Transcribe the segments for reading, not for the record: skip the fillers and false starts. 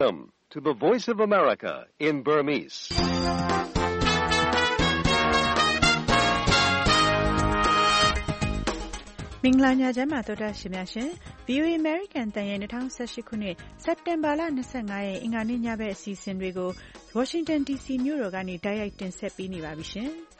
Welcome to the Voice of America in Burmese. ။မင်္ဂလာညချမ်းပါသောတာရှင်များရှင် VOA American တန်ရဲ့2018ခုနှစ်စက်တင်ဘာလ25ရက်အင်္ဂါနေ့ညဘက်အစီအစဉ်တွေကို Washington DC မြို့တော်ကနေတိုက်ရိုက်တင်ဆက်ပေးနေပါပြီရှင်။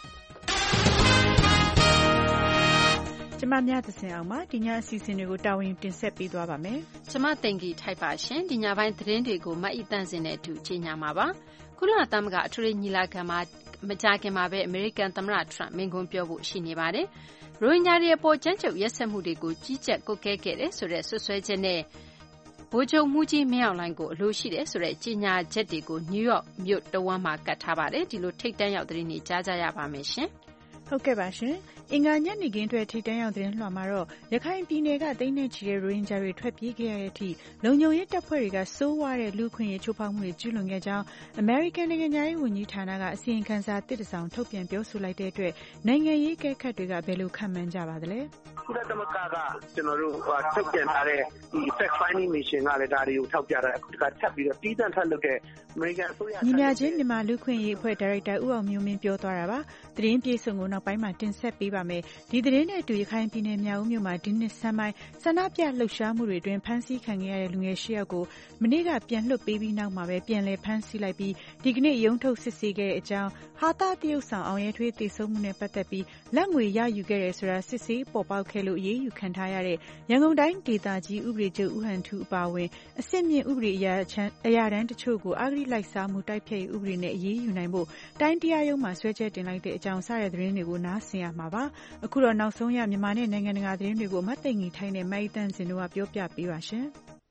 ကျမမြတ်သစင်အောင်ပါဒီညအစီအစဉ်တွေကိုတာဝန်တင်ဆက်ပေးသွားပါမယ်။ကျမတင်ကြီးထိုက်ပါရှင်ဒီညပိုင်းသတင်းတွေကိုမအီတန့်စင်နဲ့အတူကြီးညာမှာပါ။ကုလသမဂ္ဂအထွေထွေညီလာခံမှာမကြာခင်မှာပဲအမေရိကန်သမ္မတထရန့်မိန့်ခွန်းပြောဖို့ရှိနေပါတယ်။ရိုဟင်ဂျာတွေအပေါ်ကြမ်းကြုတ်ရက်စက်မှုတွေကိုကြီးကြပ်ကွပ်ကဲခဲ့တယ်ဆိုတဲ့ဆွဆွဲချက်နဲ့ဗိုလ်ချုပ်မှုကြီးမင်းအောင်လှိုင်ကိုအလိုရှိတယ်ဆိုတဲ့ကြေညာချက်တွေကိုနယူးယောက်မြို့တဝမ်းမှာကတ်ထားပါတယ်ဒီလိုထိတ်တန့်ရောက်သတင်းတွေကြားကြရပါမယ်ရှင်ဟုတ်ကဲ့ပါရှင်အင်္ဂါညနေခင်းအတွက်ထိတ်တန့်ရောက်သတင်းလွှာမှာတော့ရခိုင်ပြည်နယ်ကတိမ့်နဲ့ချီတဲ့ရိုဟင်ဂျာတွေထွက်ပြေးခဲ့ရတဲ့အထိလုံခြုံရေးတပ်ဖွဲ့တွေကစိုးဝါးတဲ့လူခွင့်ရေးချိုးဖောက်မှုတွေကျူးလွန်ခဲ့ကြောင်းအမေရိကန်နိုင်ငံသားရေးဝန်ကြီးဌာနကအစီရင်ခံစာတစ်စောင်ထုတ်ပြန်ပြောဆိုလိုက်တဲ့အတွက်နိုင်ငံရေးကဲခတ်တွေကဘယ်လိုခံမှန်းကြပါသလဲကုလသမဂ္ဂကကျွန်တော်တို့ထုတ်ပြန်ထားတဲ့ဒီ fact finding mission ကလည်းဒါတွေကိုထောက်ပြတာအခုကထပ်ပြီးတော့တီးတန့်ထပ်လုပ်တဲ့အမေရိကန်အစိုးရညီမချင်းမြန်မာလူခွင့်ရေးအဖွဲ့ဒါရိုက်တာဦးအောင်မျိုးမင်းပြောသွားတာပါသတင်းပြေဆုံးကိုနောက်ပိုင်းမှာတင်ဆက်ပေးပါမယ်ဒီသတင်းနဲ့အတူရခိုင်ပြည်နယ်မြောက်ဦးမြို့မှာဒီနှစ်ဆန်းပိုင်းဆန္ဒပြလှုပ်ရှားမှုတွေအတွင်းဖမ်းဆီးခံခဲ့ရတဲ့လူငယ်၈ယောက်ကိုမနေ့ကပြန်လွှတ်ပေးပြီးနောက်မှာပဲပြန်လည်ဖမ်းဆီးလိုက်ပြီးဒီကနေ့ရုံးထုတ်စစ်ဆေးခဲ့တဲ့အကြောင်းဟာတာတရုတ်ဆောင်အောင်ရဲထွေးတည်ဆုံမှုနဲ့ပတ်သက်ပြီးလက်ငွေရယူခဲ့တယ်ဆိုတာစစ်ဆေးပေါ်ပေါက်ခဲ့လို့အရေးယူခံထားရတဲ့ရန်ကုန်တိုင်းဒေသကြီးဥပဒေချုပ်ဦးဟန်ထူးအပါအဝင်အစစ်မြင့်ဥပဒေအရာတန်းတချို့ကိုအဂတိလိုက်စားမှုတိုက်ဖျက်ရေးဥပဒေနဲ့အရေးယူနိုင်ဖို့တိုင်းတရားရုံးမှာဆွဲချက်တင်လိုက်တဲ့အကြောင်းစတဲ့သတင်းတွေကိုနားဆင်ရမှာပါအခုတော့နောက်ဆုံးရမြန်မာနဲ့နိုင်ငံတကာသတင်းတွေကိုမတ်သိင္ဂီထိုင်းနဲ့မိုက်တန့်စင်တို့ကပြောပြပေးပါရှင်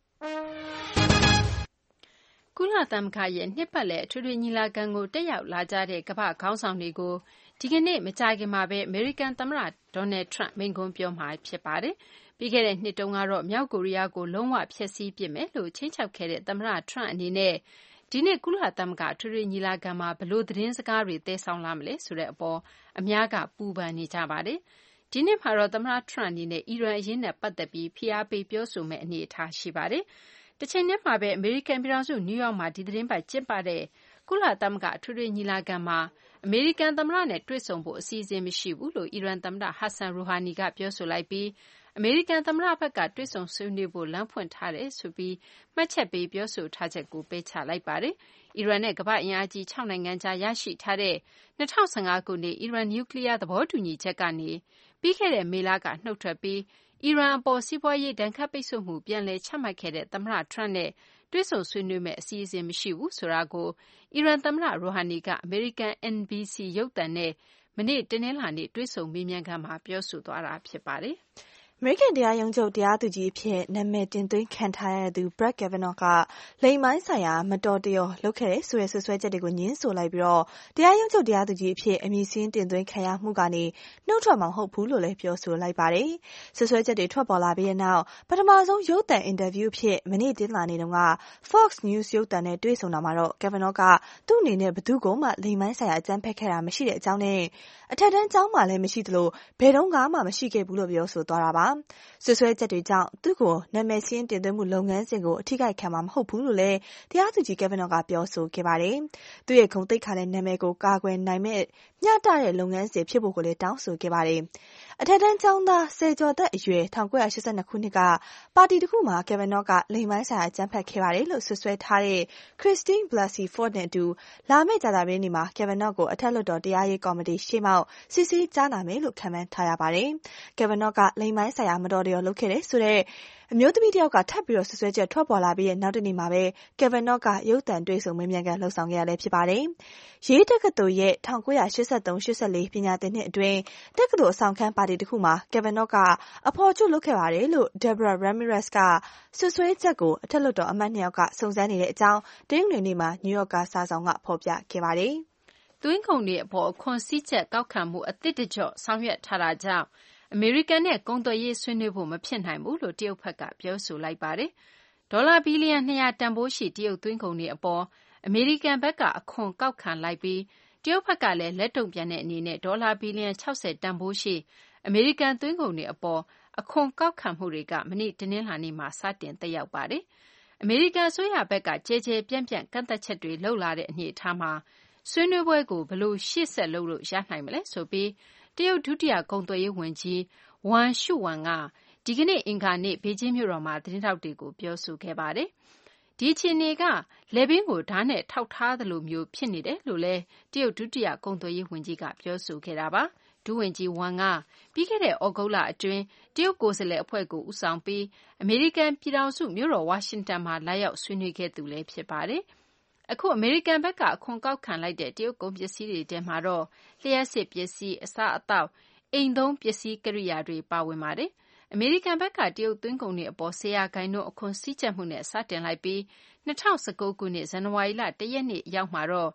ကုလသမဂ္ဂရဲ့နှစ်ပတ်လည်အထွေထွေညီလာခံကိုတက်ရောက်လာကြတဲ့ကမ္ဘာ့ခေါင်းဆောင်တွေကိုဒီကနေ့မကြာခင်မှာပဲအမေရိကန်သမ္မတဒေါ်နယ်ထရန့်မိန့်ခွန်းပြောမှာဖြစ်ပါတယ်။ပြီးခဲ့တဲ့နှစ်တုန်းကတော့မြောက်ကိုရီးယားကိုလုံးဝဖျက်ဆီးပစ်မယ်လို့ခြိမ်းခြောက်ခဲ့တဲ့သမ္မတထရန့်အနေနဲ့ဒီနေ့ကုလသမဂ္ဂအထွေထွေညီလာခံမှာဘလို့သတင်းစကားတွေသယ်ဆောင်လာမလဲဆိုတဲ့အပေါ်အများကပူပန်နေကြပါတယ်။ဒီနေ့မှာတော့သမ္မတထရန့်အနေနဲ့အီရန်အရေးနဲ့ပတ်သက်ပြီးဖိအားပေးပြောဆိုမယ့်အနေအထားရှိပါတယ်။တချိန်တည်းမှာပဲအမေရိကန်ပြည်ထောင်စုနယူးယောက်မှာဒီသတင်းပတ်ကျင်းပတဲ့ကုလသမဂ္ဂအထွေထွေညီလာခံမှာအမေရိကန်သမ္မတနဲ့တွေ့ဆုံဖို့အစီအစဉ်မရှိဘူးလို့အီရန်သမ္မတဟတ်ဆန်ရူဟာနီကပြောဆိုလိုက်ပြီးအမေရိကန်သမ္မတဘက်ကတွေ့ဆုံဆွေးနွေးဖို့လမ်းဖွင့်ထားတယ်ဆိုပြီးမှတ်ချက်ပေးပြောဆိုထားချက်ကိုပယ်ချလိုက်ပါတယ်။အီရန်နဲ့ကမ္ဘာ့အင်အားကြီး6နိုင်ငံကြားရရှိထားတဲ့2015ခုနှစ်အီရန်နျူကလ িয়ার သဘောတူညီချက်ကနေပြီးခဲ့တဲ့မေလကနှုတ်ထွက်ပြီးအီရန်အပေါ်စီးပွားရေးဒဏ်ခတ်ပိတ်ဆို့မှုပြန်လည်ချမှတ်ခဲ့တဲ့သမ္မတထရန့်နဲ့တွေ့ဆုံဆွေးနွေးမယ့်အစီအစဉ်မရှိဘူးဆိုတာကိုအီရန်သမ္မတရူဟာနီကအမေရိကန် NBC ရုပ်သံနဲ့မနေ့တနင်္လာနေ့တွေ့ဆုံမေးမြန်းခန်းမှာပြောဆိုသွားတာဖြစ်ပါတယ်။အမေရိကန်တရားရုံးချုပ်တရားသူကြီးအဖြစ်နာမည်တင်သွင်းခံထားရသူ Brett Kavanaugh ကလိင်ပိုင်းဆိုင်ရာမတော်တရောလုပ်ခဲ့တဲ့ဆိုတဲ့ဆွဆွဲချက်တွေကိုညှင်းဆိုလိုက်ပြီးတော့တရားရုံးချုပ်တရားသူကြီးအဖြစ်အမည်စင်းတင်သွင်းခံရမှုကနေနှုတ်ထွက်မှာမဟုတ်ဘူးလို့လည်းပြောဆိုလိုက်ပါတယ်။ဆွဆွဲချက်တွေထွက်ပေါ်လာပြီးတဲ့နောက်ပထမဆုံးရုပ်သံအင်တာဗျူးအဖြစ်မနေ့တင်လာနေတုန်းက Fox News ရုပ်သံနဲ့တွေ့ဆုံတာမှာတော့ Kavanaugh ကသူ့အနေနဲ့ဘယ်သူ့ကိုမှလိင်ပိုင်းဆိုင်ရာအကြမ်းဖက်ခဲ့တာမရှိတဲ့အကြောင်းနဲ့အထက်တန်းကျောင်းမှလည်းမရှိသလိုဘယ်တော့မှမရှိခဲ့ဘူးလို့ပြောဆိုသွားတာပါ။ဆွဆွဲချက်တွေကြောင့်သူ့ကိုနာမည်စင်းတင်သွင်းမှုလုပ်ငန်းစဉ်ကိုအထိခိုက်ခံမှာမဟုတ်ဘူးလို့လည်းတရားသူကြီး Kavanaugh ကပြောဆိုခဲ့ပါတယ်။သူ့ရဲ့ဂုဏ်သိက္ခာနဲ့နာမည်ကိုကာကွယ်နိုင်မဲ့မျှတတဲ့လုပ်ငန်းစဉ်ဖြစ်ဖို့ကိုလည်းတောင်းဆိုခဲ့ပါတယ်။အထက်တန်းကျောင်းသားဆယ်ကျော်သက်အရွယ်1982ခုနှစ်ကပါတီတစ်ခုမှာ Kavanaugh ကလိင်ပိုင်းဆိုင်ရာအကြမ်းဖက်ခဲ့ပါတယ်လို့ဆွဆွဲထားတဲ့ Christine Blasey Ford နဲ့အတူလာမယ့်ကြာသပတေးနေ့မှာ Kavanaugh ကိုအထက်လွှတ်တော်တရားရေးကော်မတီရှေ့မှောက်စစ်ဆေးကြားနာမယ်လို့ခန့်မှန်းထားရပါတယ်။ Kavanaugh ကလိင်ပိုင်းဆိုင်ရာမတော်တရောလုပ်ခဲ့တယ်ဆိုတဲ့အမျိုးသမီးတယောက်ကထပ်ပြီးတော့ဆွဆွဲချက်ထွက်ပေါ်လာပြီးတဲ့နောက်တနေ့မှာပဲ Kavanaugh ကရုပ်သံတွေ့ဆုံမေးမြန်းခန်းလှုပ်ဆောင်ခဲ့ရလဲဖြစ်ပါတယ်။ရေးတက္ကသိုလ်ရဲ့1983-84ပညာသင်နှစ်အတွင်းတက္ကသိုလ်အဆောင်ခန်းပါတီတစ်ခုမှာ Kavanaugh ကအဖော်ကျွတ်လုပ်ခဲ့ပါတယ်လို့ Deborah Ramirez ကဆွဆွဲချက်ကိုအထက်လွှတ်တော်အမတ်2ယောက်ကစုံစမ်းနေတဲ့အကြောင်းတနင်္ဂနွေနေ့မှာ New York စာစောင်ကဖော်ပြခဲ့ပါတယ်။သွင်းကုန်တွေအပေါ်အခွန်စည်းကြပ်ကောက်ခံမှုအသစ်တကျော့ဆောင်ရွက်ထားတာကြောင့်အမေရိကန်နဲ့ကုန်သွယ်ရေးဆွေးနွေးဖို့မဖြစ်နိုင်ဘူးလို့တရုတ်ဘက်ကပြောဆိုလိုက်ပါတယ်။ဒေါ်လာဘီလီယံ200တန်ဖိုးရှိတရုတ်သွင်းကုန်တွေအပေါ်အမေရိကန်ဘက်ကအခွန်ကောက်ခံလိုက်ပြီးတရုတ်ဘက်ကလည်းလက်တုံ့ပြန်တဲ့အနေနဲ့ဒေါ်လာဘီလီယံ60တန်ဖိုးရှိအမေရိကန်သွင်းကုန်တွေအပေါ်အခွန်ကောက်ခံမှုတွေကမနေ့တနင်္လာနေ့မှာစတင်သက်ရောက်ပါတယ်။အမေရိကန်အစိုးရဘက်ကကျဲကျဲပြန့်ပြန့်ကန့်သက်ချက်တွေလုပ်လာတဲ့အနေအထားမှာဆွေးနွေးပွဲကိုဘယ်လိုရှေ့ဆက်လုပ်လို့ရနိုင်မလဲဆိုပြီးတရုတ်ဒုတိယကုန်သွယ်ရေးဝန်ကြီးဝမ်ရှုဝမ်ကဒီကနေ့အင်္ဂါနေ့ဘေကျင်းမြို့တော်မှာသတင်းထောက်တွေကိုပြောဆိုခဲ့ပါတယ်။ဒီအခြေအနေကလယ်ဘင်းကိုဓာတ်နဲ့ထောက်ထားသလိုမျိုးဖြစ်နေတယ်လို့လည်းတရုတ်ဒုတိယကုန်သွယ်ရေးဝန်ကြီးကပြောဆိုခဲ့တာပါ။ဒုဝန်ကြီးဝမ်ကပြီးခဲ့တဲ့ဩဂုတ်လအတွင်းတရုတ်ကိုယ်စားလှယ်အဖွဲ့ကိုဦးဆောင်ပြီးအမေရိကန်ပြည်ထောင်စုမြို့တော်ဝါရှင်တန်မှာလာရောက်ဆွေးနွေးခဲ့သူလည်းဖြစ်ပါတယ်။အခုအမေရိကန်ဘက်ကအခွန်ကောက်ခံလိုက်တဲ့တရုတ်ကုန်ပစ္စည်းတွေထဲမှာတော့လျှပ်စစ်ပစ္စည်းအစားအသောက်အိမ်သုံးပစ္စည်းကိရိယာတွေပါဝင်ပါတယ်။အမေရိကန်ဘက်ကတရုတ်သွင်းကုန်တွေအပေါ်10%အခွန်စည်းကြပ်မှုနဲ့စတင်လိုက်ပြီး2019ခုနှစ်ဇန်နဝါရီလ1ရက်နေ့ရောက်မှာတော့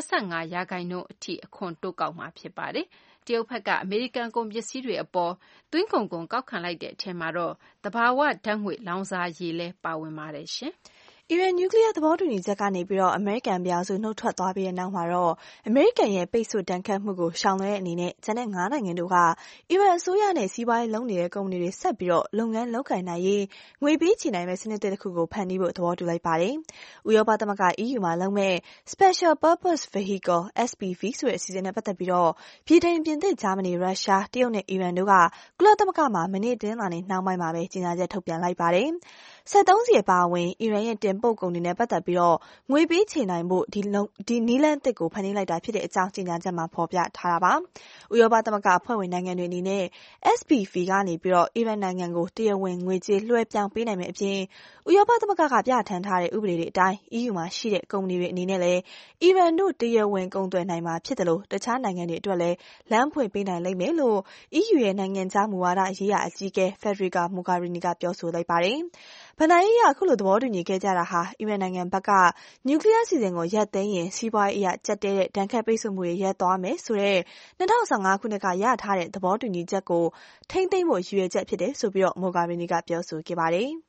25%အထိအခွန်တိုးကောက်မှာဖြစ်ပါတယ်။တရုတ်ဘက်ကအမေရိကန်ကုန်ပစ္စည်းတွေအပေါ်သွင်းကုန်ကောက်ခံလိုက်တဲ့အထက်မှာတော့သဘာဝဓာတ်ငွေ့လောင်စာရည်လည်းပါဝင်ပါတယ်ရှင်။အီရန်နျူကလ িয়ার သဘောတူညီချက်ကနေပြီးတော့အမေရိကန်ပြည်သူနှုတ်ထွက်သွားပြီးတဲ့နောက်မှာတော့အမေရိကန်ရဲ့ပိတ်ဆို့တန်ခတ်မှုကိုရှောင်လွှဲတဲ့အနေနဲ့ကျန်တဲ့9နိုင်ငံတို့ကအီရန်အစိုးရနဲ့စီးပွားရေးလုပ်နေတဲ့ကုမ္ပဏီတွေဆက်ပြီးတော့လုပ်ငန်းလုပ်ကိုင်နိုင်ရေးငွေပေးချေနိုင်မဲ့စနစ်တစ်ခုကိုဖန်တီးဖို့သဘောတူလိုက်ပါတယ်။ဥရောပသမဂ္ဂ EU မှာလုပ်မဲ့ Special Purpose Vehicle SPV ဆိုတဲ့အစီအစဉ်နဲ့ပတ်သက်ပြီးတော့ဗြိတိန်ပြင်သစ်ဂျာမနီရုရှားတရုတ်နဲ့အီရန်တို့ကကုလသမဂ္ဂမှာမနေ့တင်းလာနေနှောင်းပိုင်းမှာပဲကြေညာချက်ထုတ်ပြန်လိုက်ပါတယ်။73စီအပါအဝင်အီရန်ရဲ့တင်ပို့ကုန်တွေနဲ့ပတ်သက်ပြီးတော့ငွေပေးချေနိုင်ဖို့ဒီနီလန်းတစ်ကိုဖန်တီးလိုက်တာဖြစ်တဲ့အကြောင်းကြေညာချက်မှာဖော်ပြထားတာပါ။ဥရောပသမဂ္ဂအဖွဲ့ဝင်နိုင်ငံတွေအနေနဲ့ SPV ကနေပြီးတော့အီရန်နိုင်ငံကိုတရားဝင်ငွေကြေးလွှဲပြောင်းပေးနိုင်မယ့်အပြင်ဥရောပသမဂ္ဂကပြဋ္ဌာန်းထားတဲ့ဥပဒေတွေအတိုင်း EU မှာရှိတဲ့ကုမ္ပဏီတွေအနေနဲ့လည်းအီရန်တို့တရားဝင်ကုန်သွယ်နိုင်မှာဖြစ်တယ်လို့တခြားနိုင်ငံတွေအတွက်လည်းလမ်းဖွင့်ပေးနိုင်လိမ့်မယ်လို့ EU ရဲ့နိုင်ငံခြားမူဝါဒရေးရာအကြီးအကဲ Federica Mogherini ကပြောဆိုလိုက်ပါတယ်။ဘဏ္ဍာရေးအရအခုလိုသဘောတူညီခဲ့ကြတာဟာအီရန်နိုင်ငံဘက်ကနျူကလ িয়ার စီစဉ်ကိုရပ်သိမ်းရင်စီးပွားရေးအရကျပ်တဲ့ဒဏ်ခတ်ပိတ်ဆို့မှုတွေရပ်သွားမယ်ဆိုတဲ့2015ခုနှစ်ကရထားတဲ့သဘောတူညီချက်ကိုထိန်းသိမ်းဖို့ရည်ရွယ်ချက်ဖြစ်တယ်ဆိုပြီးတော့ Mogherini ကပြောဆိုခဲ့ပါတယ်။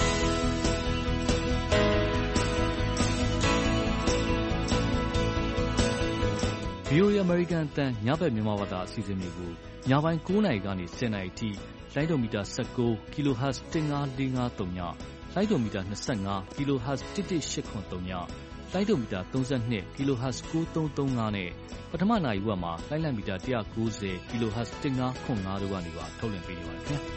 VOA American အသံညဘက်မြန်မာဘာသာအစီအစဉ်တွေကိုညပိုင်း9:00 နာရီကနေ10:00 နာရီအထိလိုင်းဒိုမီတာ19 kHz 15453ညလိုင်းဒိုမီတာ25 kHz 11883ညလိုင်းဒိုမီတာ32 kHz 9335နဲ့ပထမနာရီဝက်မှာလိုင်းလံမီတာ190 kHz 1505တို့ကနေပါထုတ်လွှင့်ပေးနေပါတယ်ခင်ဗျာ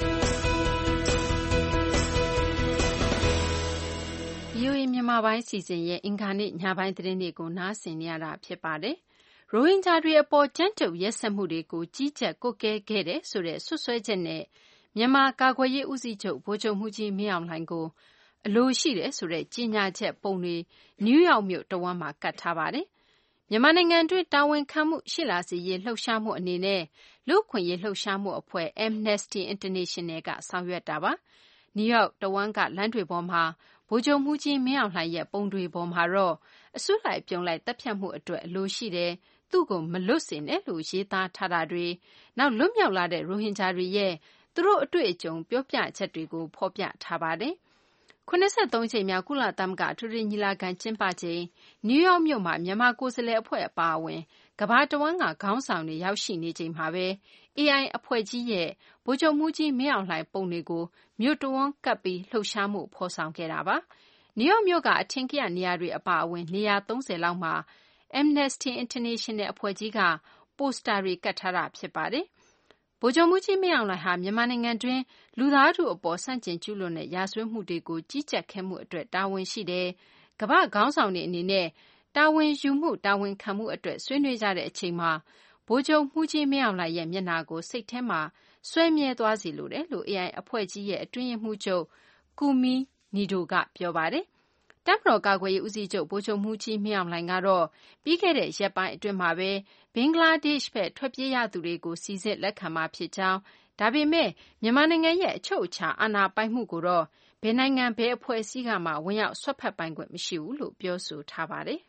VOA မြန်မာပိုင်းစီစဉ်ရဲ့အင်္ဂါနေ့ညပိုင်းသတင်းတွေကိုနားဆင်နေရတာဖြစ်ပါတယ်။ရိုဟင်ဂျာတွေအပေါ်ကြမ်းကြုတ်ရက်စက်မှုတွေကိုကြီးကြပ်ကွပ်ကဲခဲ့တဲ့ဆိုတဲ့စွပ်စွဲချက်နဲ့မြန်မာကာကွယ်ရေးဦးစီးချုပ်ဗိုလ်ချုပ်မှူးကြီးမင်းအောင်လှိုင်ကိုအလိုရှိတယ်ဆိုတဲ့ကြေညာချက်ပုံတွေနယူးယောက်မြို့တဝန်းမှာကတ်ထားပါတယ်။မြန်မာနိုင်ငံတွင်းတာဝန်ခံမှုရှိလာစေရေးလှုပ်ရှားမှုအနေနဲ့လူ့အခွင့်အရေးလှုပ်ရှားမှုအဖွဲ့ Amnesty International ကဆောင်ရွက်တာပါ။နယူးယောက်တဝန်းကလမ်းတွေပေါ်မှာဗိုလ်ချုပ်မှူးကြီးမင်းအောင်လှိုင်ရဲ့ပုံတွေပေါ်မှာတော့အစုလိုက်ပြုံလိုက်တပ်ဖြတ်မှုအတွက်အလိုရှိတယ်သူ့ကိုမလွတ်စေနဲ့လို့ရေးသားထားတာတွေနောက်လွတ်မြောက်လာတဲ့ရိုဟင်ဂျာတွေရဲ့သူတို့အတွေ့အကြုံပြောပြချက်တွေကိုဖော်ပြထားပါတယ်။83ချိန်မြောက်ကုလသမဂ္ဂအထွေထွေညီလာခံကျင်းပချိန်နယူးယောက်မြို့မှာမြန်မာကိုယ်စားလှယ်အဖွဲ့အပါအဝင်ကမ္ဘာတဝန်းကခေါင်းဆောင်တွေရောက်ရှိနေချိန်မှာပဲ AI အဖွဲ့ကြီးရဲ့ဗိုလ်ချုပ်မှူးကြီးမင်းအောင်လှိုင်ပုံတွေကိုမြို့တဝန်းကပ်ပြီးလှုပ်ရှားမှုဖော်ဆောင်ခဲ့တာပါ။နယူးယောက်မြို့ကအထင်ကရနေရာတွေအပါအဝင်နေရာ30လောက်မှာAmnesty International အဖွဲ့ကြီးကပိုစတာတွေကတ်ထားတာဖြစ်ပါတယ်။ဗိုလ်ချုပ်မှူးကြီးမင်းအောင်လှိုင်ဟာမြန်မာနိုင်ငံတွင်းလူသားထုအပေါ်ဆန့်ကျင်ကျူးလွန်တဲ့ရာဇဝတ်မှုတွေကိုကြီးကြပ်ခဲ့မှုအတွက်တာဝန်ရှိတယ်။ကမ္ဘာ့ခေါင်းဆောင်တွေအနေနဲ့တာဝန်ယူမှုတာဝန်ခံမှုအတွက်ဆွေးနွေးကြတဲ့အချိန်မှာဗိုလ်ချုပ်မှူးကြီးမင်းအောင်လှိုင်ရဲ့မျက်နှာကိုစိတ်ထဲမှာဆွဲမြဲသွားစေလိုတယ်လို့ AI အဖွဲ့ကြီးရဲ့အတွင်းရေးမှူးချုပ်ကူမီနီဒိုကပြောပါတယ်။တပ်မတော်ကာကွယ်ရေးဦးစီးချုပ်ဗိုလ်ချုပ်မှူးကြီးမင်းအောင်လှိုင်ကတော့ပြီးခဲ့တဲ့ရက်ပိုင်းအတွင်းမှာပဲဘင်္ဂလားဒေ့ရှ်ဘက်ထွက်ပြေးရသူတွေကိုစီစစ်လက်ခံမှာဖြစ်ကြောင်းဒါပေမဲ့မြန်မာနိုင်ငံရဲ့အချုပ်အခြာအာဏာပိုင်မှုကိုတော့ဘယ်နိုင်ငံဘယ်အဖွဲ့အစည်းကမှဝင်ရောက်ဆွတ်ဖက်ပိုင်ခွင့်မရှိဘူးလို့ပြောဆိုထားပါတယ်။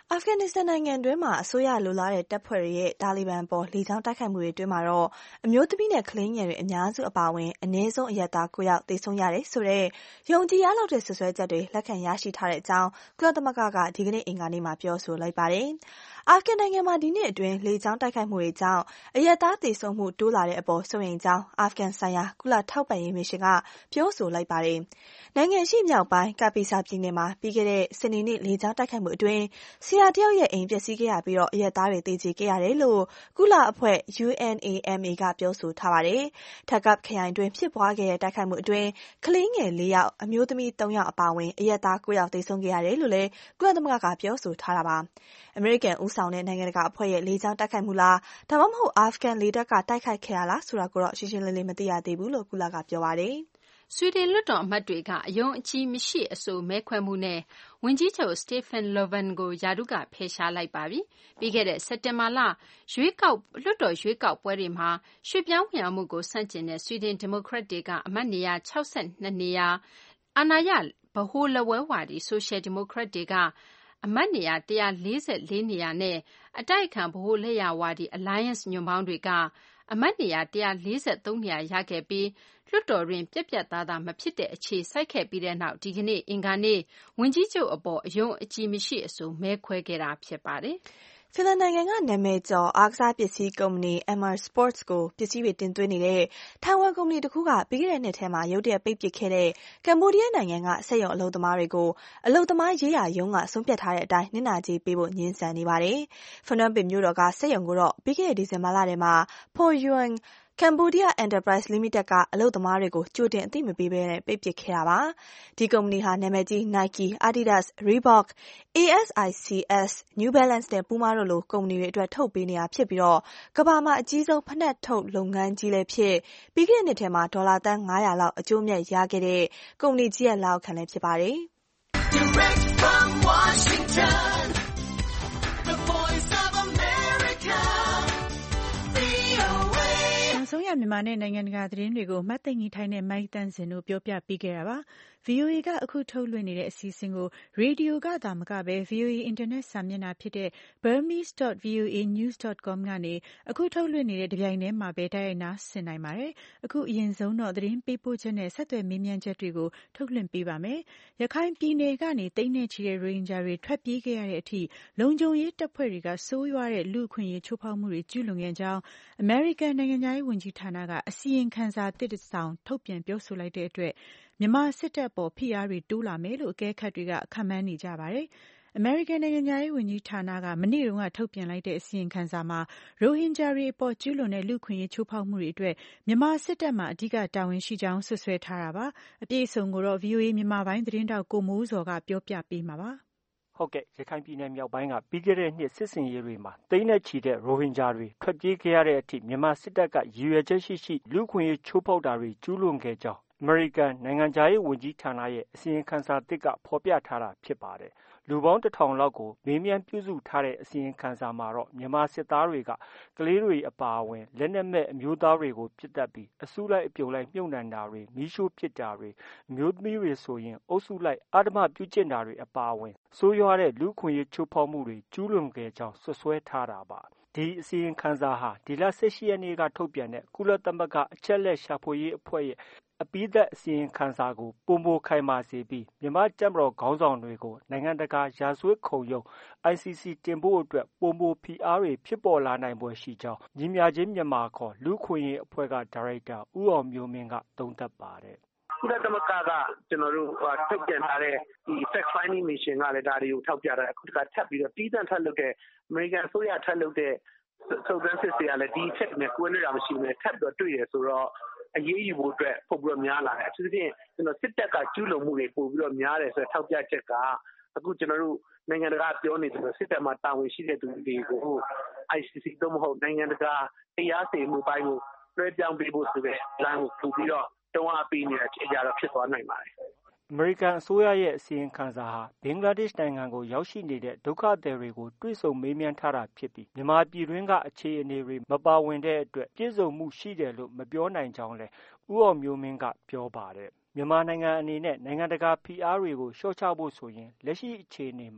အာဖဂန်နစ္စတန်နိုင်ငံတွင်းမှာအစိုးရလိုလားတဲ့တပ်ဖွဲ့တွေရဲ့တာလီဘန်ပေါ်လေကြောင်းတိုက်ခိုက်မှုတွေအတွင်းမှာတော့အမျိုးသမီးနဲ့ကလေးငယ်တွေအများစုအပါအဝင်အနည်းဆုံးအရပ်သား9 ယောက်သေဆုံးရတယ်ဆိုတဲ့ယုံကြည်ရလောက်တဲ့ဆွဆွဲချက်တွေလက်ခံရရှိထားတဲ့အကြောင်းကုလသမဂ္ဂကဒီကနေ့အင်္ဂါနေ့မှာပြောဆိုလိုက်ပါတယ်။အာဖဂန်နိုင်ငံမှာဒီနှစ်အတွင်းလေကြောင်းတိုက်ခိုက်မှုတွေကြောင့်အရပ်သားသေဆုံးမှုတိုးလာတဲ့အပေါ်စိုးရိမ်ကြောင်းအာဖဂန်ဆိုင်ရာကုလထောက်ပံ့ရေးမစ်ရှင်ကပြောဆိုလိုက်ပါတယ်။နိုင်ငံရှိမြောက်ပိုင်းကပ်ပီဆာပြည်နယ်မှာပြီးခဲ့တဲ့စနေနေ့လေကြောင်းတိုက်ခိုက်မှုအတွင်းဆရာတယောက်ရဲ့အိမ်ပျက်စီးခဲ့ရပြီးအရပ်သားတွေသေကျေခဲ့ရတယ်လို့ကုလအဖွဲ့ UNAMA ကပြောဆိုထားပါတယ်။ထပ်ကပ်ခရိုင်တွင်ဖြစ်ပွားခဲ့တဲ့တိုက်ခိုက်မှုအတွင်းကလေးငယ်4 ယောက်အမျိုးသမီး3 ယောက်အပါအဝင်အရပ်သား9 ယောက်သေဆုံးခဲ့ရတယ်လို့လည်းကုလသမဂ္ဂကပြောဆိုထားတာပါ။အမေရိကန်ဦးဆောင်တဲ့နိုင်ငံတကာအဖွဲ့ရဲ့လေကြောင်းတိုက်ခိုက်မှုလားဒါမှမဟုတ်အာဖဂန်လေတပ်ကတိုက်ခိုက်ခဲ့တာလားဆိုတာကိုတော့ရှင်းရှင်းလင်းလင်းမသိရသေးဘူးလို့ကုလကပြောပါတယ်။ဆွီဒင်လွှတ်တော်အမတ်တွေကအယုံအကြည်မရှိအဆိုမဲခွဲမှုနဲ့ဝန်ကြီးချုပ်စတေဖန်လိုဗန်ကိုယာတုကဖယ်ရှားလိုက်ပါပြီ။ပြီးခဲ့တဲ့စက်တင်ဘာလလွှတ်တော်ရွေးကောက်ပွဲတွေမှာရွှေ့ပြောင်းဝင်ရောက်မှုကိုဆန့်ကျင်တဲ့ဆွီဒင်ဒီမိုကရက်တွေကအမတ်နေရာ62နေရာအာဏာရဗဟိုလက်ဝဲဝါဒီဆိုရှယ်ဒီမိုကရက်တွေကအမတ်နေရာ144နေရာနဲ့အတိုက်အခံဗဟိုလက်ယာဝါဒီ Alliance ညွန့်ပေါင်းတွေကအမတ်နေရာ143နေရာရခဲ့ပြီးလွှတ်တော်တွင်ပြတ်ပြတ်သားသားမဖြစ်တဲ့အခြေစိုက်ခဲ့ပြီးတဲ့နောက်ဒီကနေ့အင်္ဂါနေ့ဝန်ကြီးချုပ်အပေါ်အယုံအကြည်မရှိအဆိုမဲခွဲခဲ့တာဖြစ်ပါတယ်။ဖင်လန်နိုင်ငံကနာမည်ကျော်အားကစားပစ္စည်းကုမ္ပဏီ Amer Sports ကိုပစ္စည်းတွေတင်သွင်းနေတဲ့ထိုင်ဝမ်ကုမ္ပဏီတစ်ခုကပြီးခဲ့တဲ့နှစ်ထဲမှာရုတ်တရက်ပိတ်ပစ်ခဲ့တဲ့ကမ္ဘောဒီးယားနိုင်ငံကစက်ရုံအလုပ်သမားတွေကိုအလုပ်သမားရေးရာရုံးကဆုံးဖြတ်ထားတဲ့အတိုင်းနစ်နာကြေးပေးဖို့ညှင်းဆန်နေပါတယ်။ဖနွမ်းပင်မြို့တော်ကစက်ရုံကိုတော့ပြီးခဲ့တဲ့ဒီဇင်ဘာလထဲမှာ Poyuan Cambodia Enterprise Limited ကအလုပ်သမားတွေကိုကြိုတင်အသိမပေးဘဲနဲ့ပိတ်ပစ်ခဲ့တာပါ။ဒီကုမ္ပဏီဟာနာမည်ကြီး Nike, Adidas, Reebok, ASICS, New Balance နဲ့ Puma တို့လိုကုမ္ပဏီတွေအတွက်ထုတ်ပေးနေတာဖြစ်ပြီးကမ္ဘာမှာအကြီးဆုံးဖိနပ်ထုတ်လုပ်ငန်းကြီးလည်းဖြစ်ပြီးခဲ့တဲ့နှစ်ထဲမှာဒေါ်လာသန်း900လောက်အကျိုးမြတ်ရခဲ့တဲ့ကုမ္ပဏီကြီးရဲ့လက်အောက်ခံလည်းဖြစ်ပါတယ်။ Direct from Washington, the Voice of America, VOA ဆုံးရမြန်မာနဲ့နိုင်ငံတကာသတင်းတွေကိုမတ်သိမ့်ကြီးထိုင်းနဲ့မိုက်တန်းစင်တို့ပြောပြပေးခဲ့တာပါ။ VOA ကအခုထုတ်လွှင့်နေတဲ့အစီအစဉ်ကိုရေဒီယိုကသာမကပဲ VOA အင်တာနက်စာမျက်နှာဖြစ်တဲ့ burmese.voanews.com ကနေအခုထုတ်လွှင့်နေတဲ့တပြိုင်တည်းမှာပဲတိုက်ရိုက်နားဆင်နိုင်ပါတယ်။အခုအရင်ဆုံးတော့သတင်းပေးပို့ချက်နဲ့ဆက်သွယ်မေးမြန်းချက်တွေကိုထုတ်လွှင့်ပေးပါမယ်။ရခိုင်ပြည်နယ်ကနေသိန်းနဲ့ချီတဲ့ရိုဟင်ဂျာတွေထွက်ပြေးခဲ့ရတဲ့အထိလုံခြုံရေးတပ်ဖွဲ့တွေကဆိုးရွားတဲ့လူ့အခွင့်အရေးချိုးဖောက်မှုတွေကျူးလွန်ခဲ့ကြောင်းအမေရိကန်နိုင်ငံသားရေးဝန်ကြီးဌာနကအစီရင်ခံစာတစ်စောင်ထုတ်ပြန်ပြောဆိုလိုက်တဲ့အတွက်မြန်မာစစ်တပ်ပေါ်ဖိအားတွေတိုးလာမယ်လို့အကဲခတ်တွေကခန့်မှန်းနေကြပါတယ်။အမေရိကန်နိုင်ငံသားရေးဝန်ကြီးဌာနကမနေ့တုန်းကထုတ်ပြန်လိုက်တဲ့အစီရင်ခံစာမှာရိုဟင်ဂျာတွေအပေါ်ကျူးလွန်တဲ့လူ့အခွင့်အရေးချိုးဖောက်မှုတွေအတွက်မြန်မာစစ်တပ်မှာအဓိကတာဝန်ရှိကြောင်းဆွဆွဲထားတာပါ။အပြည့်အစုံကိုတော့ VOA မြန်မာပိုင်းသတင်းတောက်ကိုမိုးစော်ကပြောပြပေးမှာပါ။ဟုတ်ကဲ့ရခိုင်ပြည်နယ်မြောက်ပိုင်းကပြီးခဲ့တဲ့နှစ်စစ်စင်ရေးတွေမှာသိန်းနဲ့ချီတဲ့ရိုဟင်ဂျာတွေထွက်ပြေးခဲ့ရတဲ့အထိမြန်မာစစ်တပ်ကရည်ရွယ်ချက်ရှိလူ့အခွင့်အရေးချိုးဖောက်တာတွေကျူးလွန်ခဲ့ကြောင်းအမေရိကန်နိုင်ငံခြားရေးဝန်ကြီးဌာနရဲ့အစီရင်ခံစာသစ်ကဖော်ပြထားတာဖြစ်ပါတယ်။လူပေါင်း1000လောက်ကိုမေးမြန်းပြုစုထားတဲ့အစီရင်ခံစာမှာတော့မြန်မာစစ်သားတွေကကလေးတွေအပါအဝင်လက်နက်မဲ့အမျိုးသားတွေကိုပြစ်တက်ပြီးအစုလိုက်အပြုံလိုက်မြုပ်နှံတာတွေမီးရှို့ပစ်တာတွေအမျိုးသမီးတွေဆိုရင်အုပ်စုလိုက်အဓမ္မပြုကျင့်တာတွေအပါအဝင်ဆိုးရွားတဲ့လူ့အခွင့်အရေးချိုးဖောက်မှုတွေကျူးလွန်ခဲ့ကြောင်းဆွဆွဲထားတာပါ။ဒီအစီရင်ခံစာဟာဒီလ18ရက်နေ့ကထုတ်ပြန်တဲ့ကုလသမဂ္ဂအချက်လက်ရှာဖွေရေးအဖွဲ့ရဲ့အပြီးသတ်အစီရင်ခံစာကိုပိုမိုခိုင်မာစေပြီးမြန်မာတပ်မတော်ခေါင်းဆောင်တွေကိုနိုင်ငံတကာရာဇဝတ်ခုံရုံး ICC တင်ဖို့အတွက်ပိုမိုဖိအားတွေဖြစ်ပေါ်လာနိုင်ဖွယ်ရှိကြောင်းညီမျှခြင်းမြန်မာခေါ်လူ့အခွင့်အရေးအဖွဲ့ကဒါရိုက်တာဦးအောင်မျိုးမင်းကသုံးသပ်ပါတယ်ကုလသမဂ္ဂကကျွန်တော်တို့ထုတ်ပြန်ထားတဲ့ဒီ fact finding mission ကလည်းဒါတွေကိုထောက်ပြတာအခုတခါထပ်ပြီးတော့တီးသန့်ထပ်လုပ်တဲ့အမေရိကန်အစိုးရထပ်လုပ်တဲ့စုံစမ်းစစ်ဆေးရလဲဒီချက်နဲ့ကွဲနေတာမရှိဘူးနဲ့ထပ်ပြီးတော့တွေ့ရဆိုတော့အရေးယူဖို့အတွက်ပို့ပြီးတော့များလာတယ်အထူးသဖြင့်ကျွန်တော်စစ်တပ်ကကျူးလွန်မှုတွေပို့ပြီးတော့များတယ်ဆိုတော့ထောက်ပြချက်ကအခုကျွန်တော်တို့နိုင်ငံတကာပြောနေတယ်စစ်တပ်မှာတာဝန်ရှိတဲ့သူတွေကို ICC တော့မဟုတ်နိုင်ငံတကာတရားစီရင်မှုပိုင်းကိုလွှဲပြောင်းပေးဖို့ဆိုတဲ့လမ်းကိုပို့ပြီးတော့တုံးအားပေးနေတဲ့အချိန်ကြတော့ဖြစ်သွားနိုင်ပါတယ်အမေရိကန်အစိုးရရဲ့အစီရင်ခံစာဟာဘင်္ဂလားဒေ့ရှ်နိုင်ငံကိုရောက်ရှိနေတဲ့ဒုက္ခသည်တွေကိုတွေ့ဆုံမေးမြန်းထားတာဖြစ်ပြီးမြန်မာပြည်တွင်းကအခြေအနေတွေမပါဝင်တဲ့အတွက်ပြည့်စုံမှုရှိတယ်လို့မပြောနိုင်ကြောင်းလည်းဦးအောင်မျိုးမင်းကပြောပါတယ်မြန်မာနိုင်ငံအနေနဲ့နိုင်ငံတကာဖိအားတွေကိုလျှော့ချဖို့ဆိုရင်လက်ရှိအခြေအနေမှာ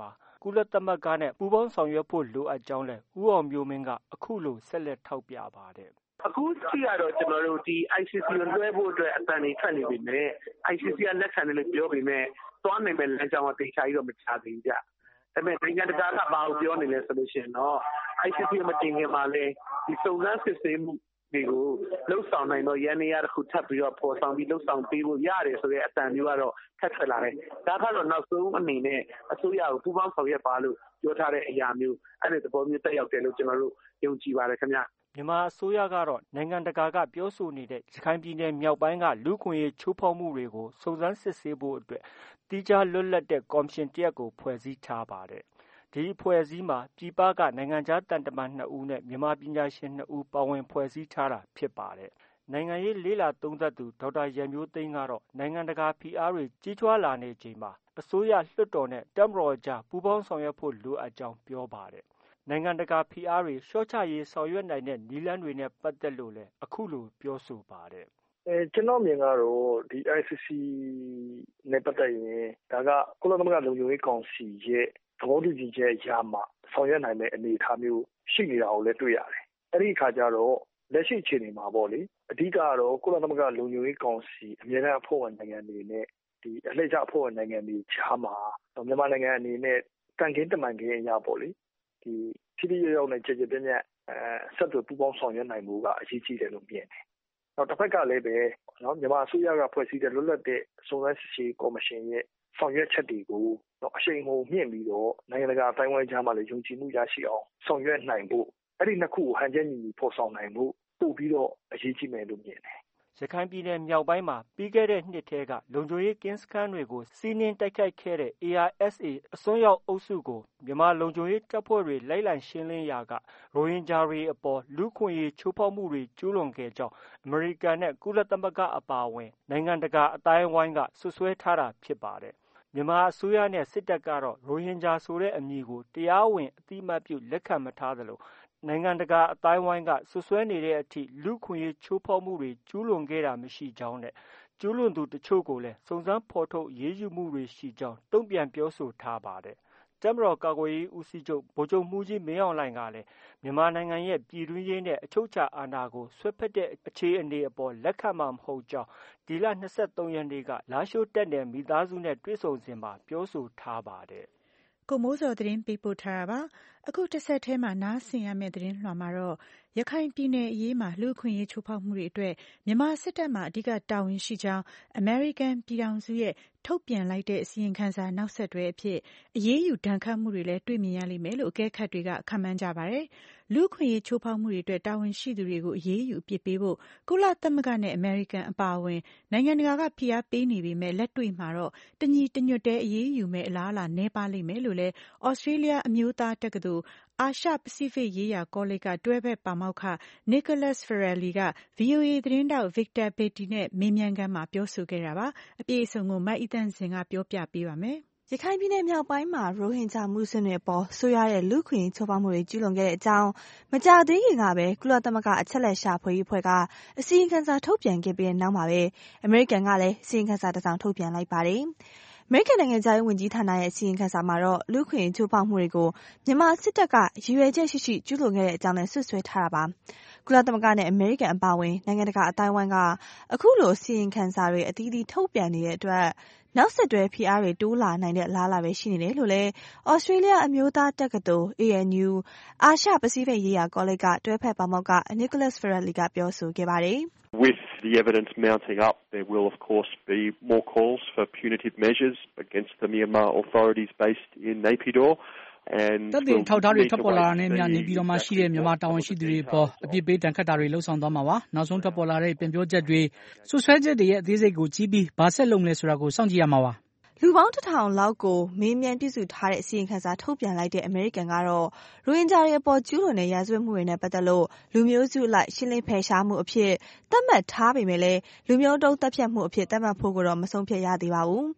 ကုလသမဂ္ဂနဲ့ပူးပေါင်းဆောင်ရွက်ဖို့လိုအပ်ကြောင်းလည်းဦးအောင်မျိုးမင်းကအခုလိုဆက်လက်ထောက်ပြပါတယ်။အခုထိကတော့ကျွန်တော်တို့ဒီ ICC ကိုလွှဲဖို့အတွက်အတန်တွေထွက်နေပြီနဲ့ ICC ကလက်ခံတယ်လို့ပြောပြီးမဲ့သွားနိုင်မဲ့လမ်းကြောင်းကတေချာကြီးတော့မချသေးဘူးကြ။ဒါပေမဲ့နိုင်ငံတကာကဘာကိုပြောနေလဲဆိုလို့ရှိရင်တော့ ICC မတင်ခင်မှာလဲဒီစုံစမ်းစစ်ဆေးမှုတွေကိုလှုပ်ဆောင်နိုင်တော့ရန်နေရတစ်ခုထပ်ပြီးတော့ပေါ်ဆောင်ပြီးလှုပ်ဆောင်ပေးဖို့ရတယ်ဆိုတဲ့အတန်မျိုးကတော့ထပ်ထွက်လာတယ်။ဒါကတော့နောက်ဆုံးအနေနဲ့အစိုးရကိုပူးပေါင်းဆောင်ရွက်ပါလို့ပြောထားတဲ့အရာမျိုးအဲ့ဒီသဘောမျိုးတက်ရောက်တယ်လို့ကျွန်တော်တို့ယုံကြည်ပါတယ်ခင်ဗျာ။မြန်မာအစိုးရကတော့နိုင်ငံတကာကပြောဆိုနေတဲ့ရခိုင်ပြည်နယ်မြောက်ပိုင်းကလူ့ခွင့်ရေးချိုးဖောက်မှုတွေကိုစုံစမ်းစစ်ဆေးဖို့အတွက်တိကျလွတ်လပ်တဲ့ကော်မရှင်တစ်ရပ်ကိုဖွဲ့စည်းထားပါတယ်။ဒီအဖွဲ့အစည်းမှာပြည်ပကနိုင်ငံခြားတန်တမန်2ဦးနဲ့မြန်မာပညာရှင်2ဦးပါဝင်ဖွဲ့စည်းထားတာဖြစ်ပါတယ်။နိုင်ငံရေးလေးလာသုံးသပ်သူဒေါက်တာရန်မျိုးသိန်းကတော့နိုင်ငံတကာဖိအားတွေကြီးထွားလာနေချိန်မှာအစိုးရလွှတ်တော်နဲ့တပ်မတော်ကြားပူးပေါင်းဆောင်ရွက်ဖို့လိုအပ်ကြောင်းပြောပါတယ်။နိုင်ငံတကာဖိအားတွေလျှော့ချရေးဆောင်ရွက်နိုင်တဲ့နည်းလမ်းတွေနဲ့ပတ်သက်လို့လည်းအခုလိုပြောဆိုပါတယ်။ကျွန်တော်မြင်ကတော့ဒီ ICC နဲ့ပတ်သက်ရင်ဒါကကုလသမဂ္ဂလုံခြုံရေးကောင်စီရဲ့သဘောတူညီချက်ရမှဆောင်ရွက်နိုင်တဲ့အနေအထားမျိုးရှိနေတာကိုလည်းတွေ့ရတယ်။အဲဒီအခါကျတော့လက်ရှိအခြေအနေမှာပေါ့လေအဓိကတော့ကုလသမဂ္ဂလုံခြုံရေးကောင်စီအမြဲတမ်းအဖွဲ့ဝင်နိုင်ငံတွေနဲ့ဒီအလှည့်ကျအဖွဲ့ဝင်နိုင်ငံတွေကြားမှာမြန်မာနိုင်ငံအနေနဲ့တန်ခင်းတမန်ခင်းအရာပေါ့လေဒီထိထိရောက်ရောက်နဲ့ကြည်ကြည်ပြည့်ပြည့်ဆက်သွယ်ပူးပေါင်းဆောင်ရွက်နိုင်မှုကအရေးကြီးတယ်လို့မြင်တယ်။နောက်တစ်ဖက်ကလည်းပဲမြန်မာအစိုးရကဖွဲ့စည်းတဲ့လွတ်လပ်တဲ့စုံစမ်းစစ်ဆေးကော်မရှင်ရဲ့ဆောင်ရွက်ချက်တွေကိုအရှိန်ဟုန်မြင့်ပြီးတော့နိုင်ငံတကာအတိုင်းအဝိုင်းကြားမှာလည်းယုံကြည်မှုရရှိအောင်ဆောင်ရွက်နိုင်ဖို့အဲ့ဒီနှစ်ခုကိုဟန်ချက်ညီညီဖော်ဆောင်နိုင်ဖို့ပို့ပြီးတော့အရေးကြီးမယ်လို့မြင်တယ်။ရခိုင်ပြည်နယ်မြောက်ပိုင်းမှာပြီးခဲ့တဲ့နှစ်ထဲကလုံခြုံရေးကင်းစခန်းတွေကိုစီးနင်းတိုက်ခိုက်ခဲ့တဲ့ ARSA အစွန်းရောက်အုပ်စုကိုမြန်မာလုံခြုံရေးတပ်ဖွဲ့တွေလိုက်လံရှင်းလင်းရာကရိုဟင်ဂျာတွေအပေါ်လူ့ခွင့်ရေးချိုးဖောက်မှုတွေကျူးလွန်ခဲ့ကြောင်းအမေရိကန်နဲ့ကုလသမဂ္ဂအပါအဝင်နိုင်ငံတကာအတိုင်းအဝိုင်းကစွပ်စွဲထားတာဖြစ်ပါတယ်။မြန်မာအစိုးရနဲ့စစ်တပ်ကတော့ရိုဟင်ဂျာဆိုတဲ့အမည်ကိုတရားဝင်အသိအမှတ်ပြုလက်ခံမထားသလိုနိုင်ငံတကာအတိုင်းအဝိုင်းကစွပ်စွဲနေတဲ့အထိလူ့ခွင့်ရေးချိုးဖောက်မှုတွေကျူးလွန်ခဲ့တာမရှိကြောင်းနဲ့ကျူးလွန်သူတချို့ကိုလည်းစုံစမ်းဖော်ထုတ်အရေးယူမှုတွေရှိကြောင်းတုံ့ပြန်ပြောဆိုထားပါတယ်။တပ်မတော်ကာကွယ်ရေးဦးစီးချုပ်ဗိုလ်ချုပ်မှူးကြီးမင်းအောင်လှိုင်ကလည်းမြန်မာနိုင်ငံရဲ့ပြည်တွင်းရေးနဲ့အချုပ်အခြာအာဏာကိုဆွဲဖက်တဲ့အခြေအနေအပေါ်လက်ခံမှာမဟုတ်ကြောင်းဒီလ23ရက်နေ့ကလာရှိုးတပ်နယ်မိသားစုနဲ့တွေ့ဆုံစဉ်မှာပြောဆိုထားပါတယ်။ကိုမိုးစောသတင်းပေးပို့ထားတာပါ။အခုတစ်ဆက်တည်းမှာနားဆင်ရမယ့်သတင်းလွှာမှာတော့ရခိုင်ပြည်နယ်အရေးမှာလူ့အခွင့်အရေးချိုးဖောက်မှုတွေအတွက်မြန်မာစစ်တပ်မှာအဓိကတာဝန်ရှိကြောင်းအမေရိကန်ပြည်ထောင်စုရဲ့ထုတ်ပြန်လိုက်တဲ့အစီရင်ခံစာနောက်ဆက်တွဲအဖြစ်အရေးယူဒဏ်ခတ်မှုတွေလည်းတွေ့မြင်ရလိမ့်မယ်လို့အကဲခတ်တွေကခန့်မှန်းကြပါတယ်။လူ့အခွင့်အရေးချိုးဖောက်မှုတွေအတွက်တာဝန်ရှိသူတွေကိုအရေးယူအပြစ်ပေးဖို့ကုလသမဂ္ဂနဲ့အမေရိကန်အပါအဝင်နိုင်ငံတကာကဖိအားပေးနေပေမဲ့လက်တွေ့မှာတော့တညီတညွတ်တဲ့အရေးယူမဲ့အလားအလာနည်းပါးလိမ့်မယ်လို့လည်းဩစတြေးလျအမျိုးသားတက္ကသိုလ်အာရှပစိဖိတ်ရေးရာကောလိပ်ကတွဲဘက်ပါမောက္ခ Nicholas Ferrelli က VOA သတင်းထောက် Victor Beattie နဲ့မေးမြန်းခန်းမှာပြောဆိုခဲ့တာပါ။အပြည့်အစုံကိုမအိသန့်စင်ကပြောပြပေးပါမယ်။ရခိုင်ပြည်နယ်မြောက်ပိုင်းမှာရိုဟင်ဂျာမွတ်ဆလင်တွေအပေါ်ဆိုးရွားတဲ့လူ့ခွင့်ရေးချိုးဖောက်မှုတွေကျူးလွန်ခဲ့တဲ့အကြောင်းမကြာသေးခင်ကပဲကုလသမဂ္ဂအချက်အလက်ရှာဖွေရေးအဖွဲ့ကအစီရင်ခံစာထုတ်ပြန်ခဲ့ပြီးတဲ့နောက်မှာပဲအမေရိကန်ကလည်းအစီရင်ခံစာတစ်စောင်ထုတ်ပြန်လိုက်ပါတယ်။အမေရိကန်နိုင်ငံခြားရေးဝန်ကြီးဌာနရဲ့အစီရင်ခံစာမှာတော့လူ့ခွင့်ရေးချိုးဖောက်မှုတွေကိုမြန်မာစစ်တပ်ကရည်ရွယ်ချက်ရှိရှိကျူးလွန်ခဲ့တဲ့အကြောင်းနဲ့ဆွဆွဲထားတာပါ။ကုလသမဂ္ဂနဲ့အမေရိကန်အပါအဝင်နိုင်ငံတကာအတိုင်းအဝိုင်းကအခုလိုအစီရင်ခံစာတွေအသီးသီးထုတ်ပြန်နေတဲ့အတွက်နောက်ဆက်တွဲဖိအားတွေတိုးလာနိုင်တဲ့အလားအလာပဲရှိနေတယ်လို့လည်းဩစတြေးလျအမျိုးသားတက္ကသိုလ် ANU အာရှပစိဖိတ်ရေးရာကောလိပ်ကတွဲဖက်ပါမောက္ခ Nicholas Ferrelli ကပြောဆိုခဲ့ပါတယ်။ With the evidence mounting up, there will of course be more calls for punitive measures against the Myanmar authorities based in Naypyidaw. တပ်တွေထောက်ထားတွေထွက်ပေါ်လာတာနဲ့အမျှနေပြည်တော်မှာရှိတဲ့မြန်မာတာဝန်ရှိသူတွေပေါ်အပြစ်ပေးတန်ခတ်တာတွေလှုံ့ဆော်သွားမှာပါ။နောက်ဆုံးထွက်ပေါ်လာတဲ့ပြန်ပြောချက်တွေဆွဆွဲချက်တွေရဲ့အသေးစိတ်ကိုကြည့်ပြီးဘာဆက်လုပ်မလဲဆိုတာကိုစောင့်ကြည့်ရမှာပါ။လူပေါင်း1000လောက်ကိုမေးမြန်းပြုစုထားတဲ့အစီရင်ခံစာထုတ်ပြန်လိုက်တဲ့အမေရိကန်ကတော့ရိုဟင်ဂျာတွေအပေါ်ကျူးလွန်တဲ့ရာဇဝတ်မှုတွေနဲ့ပတ်သက်လို့လူမျိုးစုအလိုက်ရှင်းလင်းဖယ်ရှားမှုအဖြစ်သတ်မှတ်ထားပေမဲ့လည်းလူမျိုးတုံးသတ်ဖြတ်မှုအဖြစ်သတ်မှတ်ဖို့ကိုတော့မဆုံးဖြတ်ရသေးပါဘူး။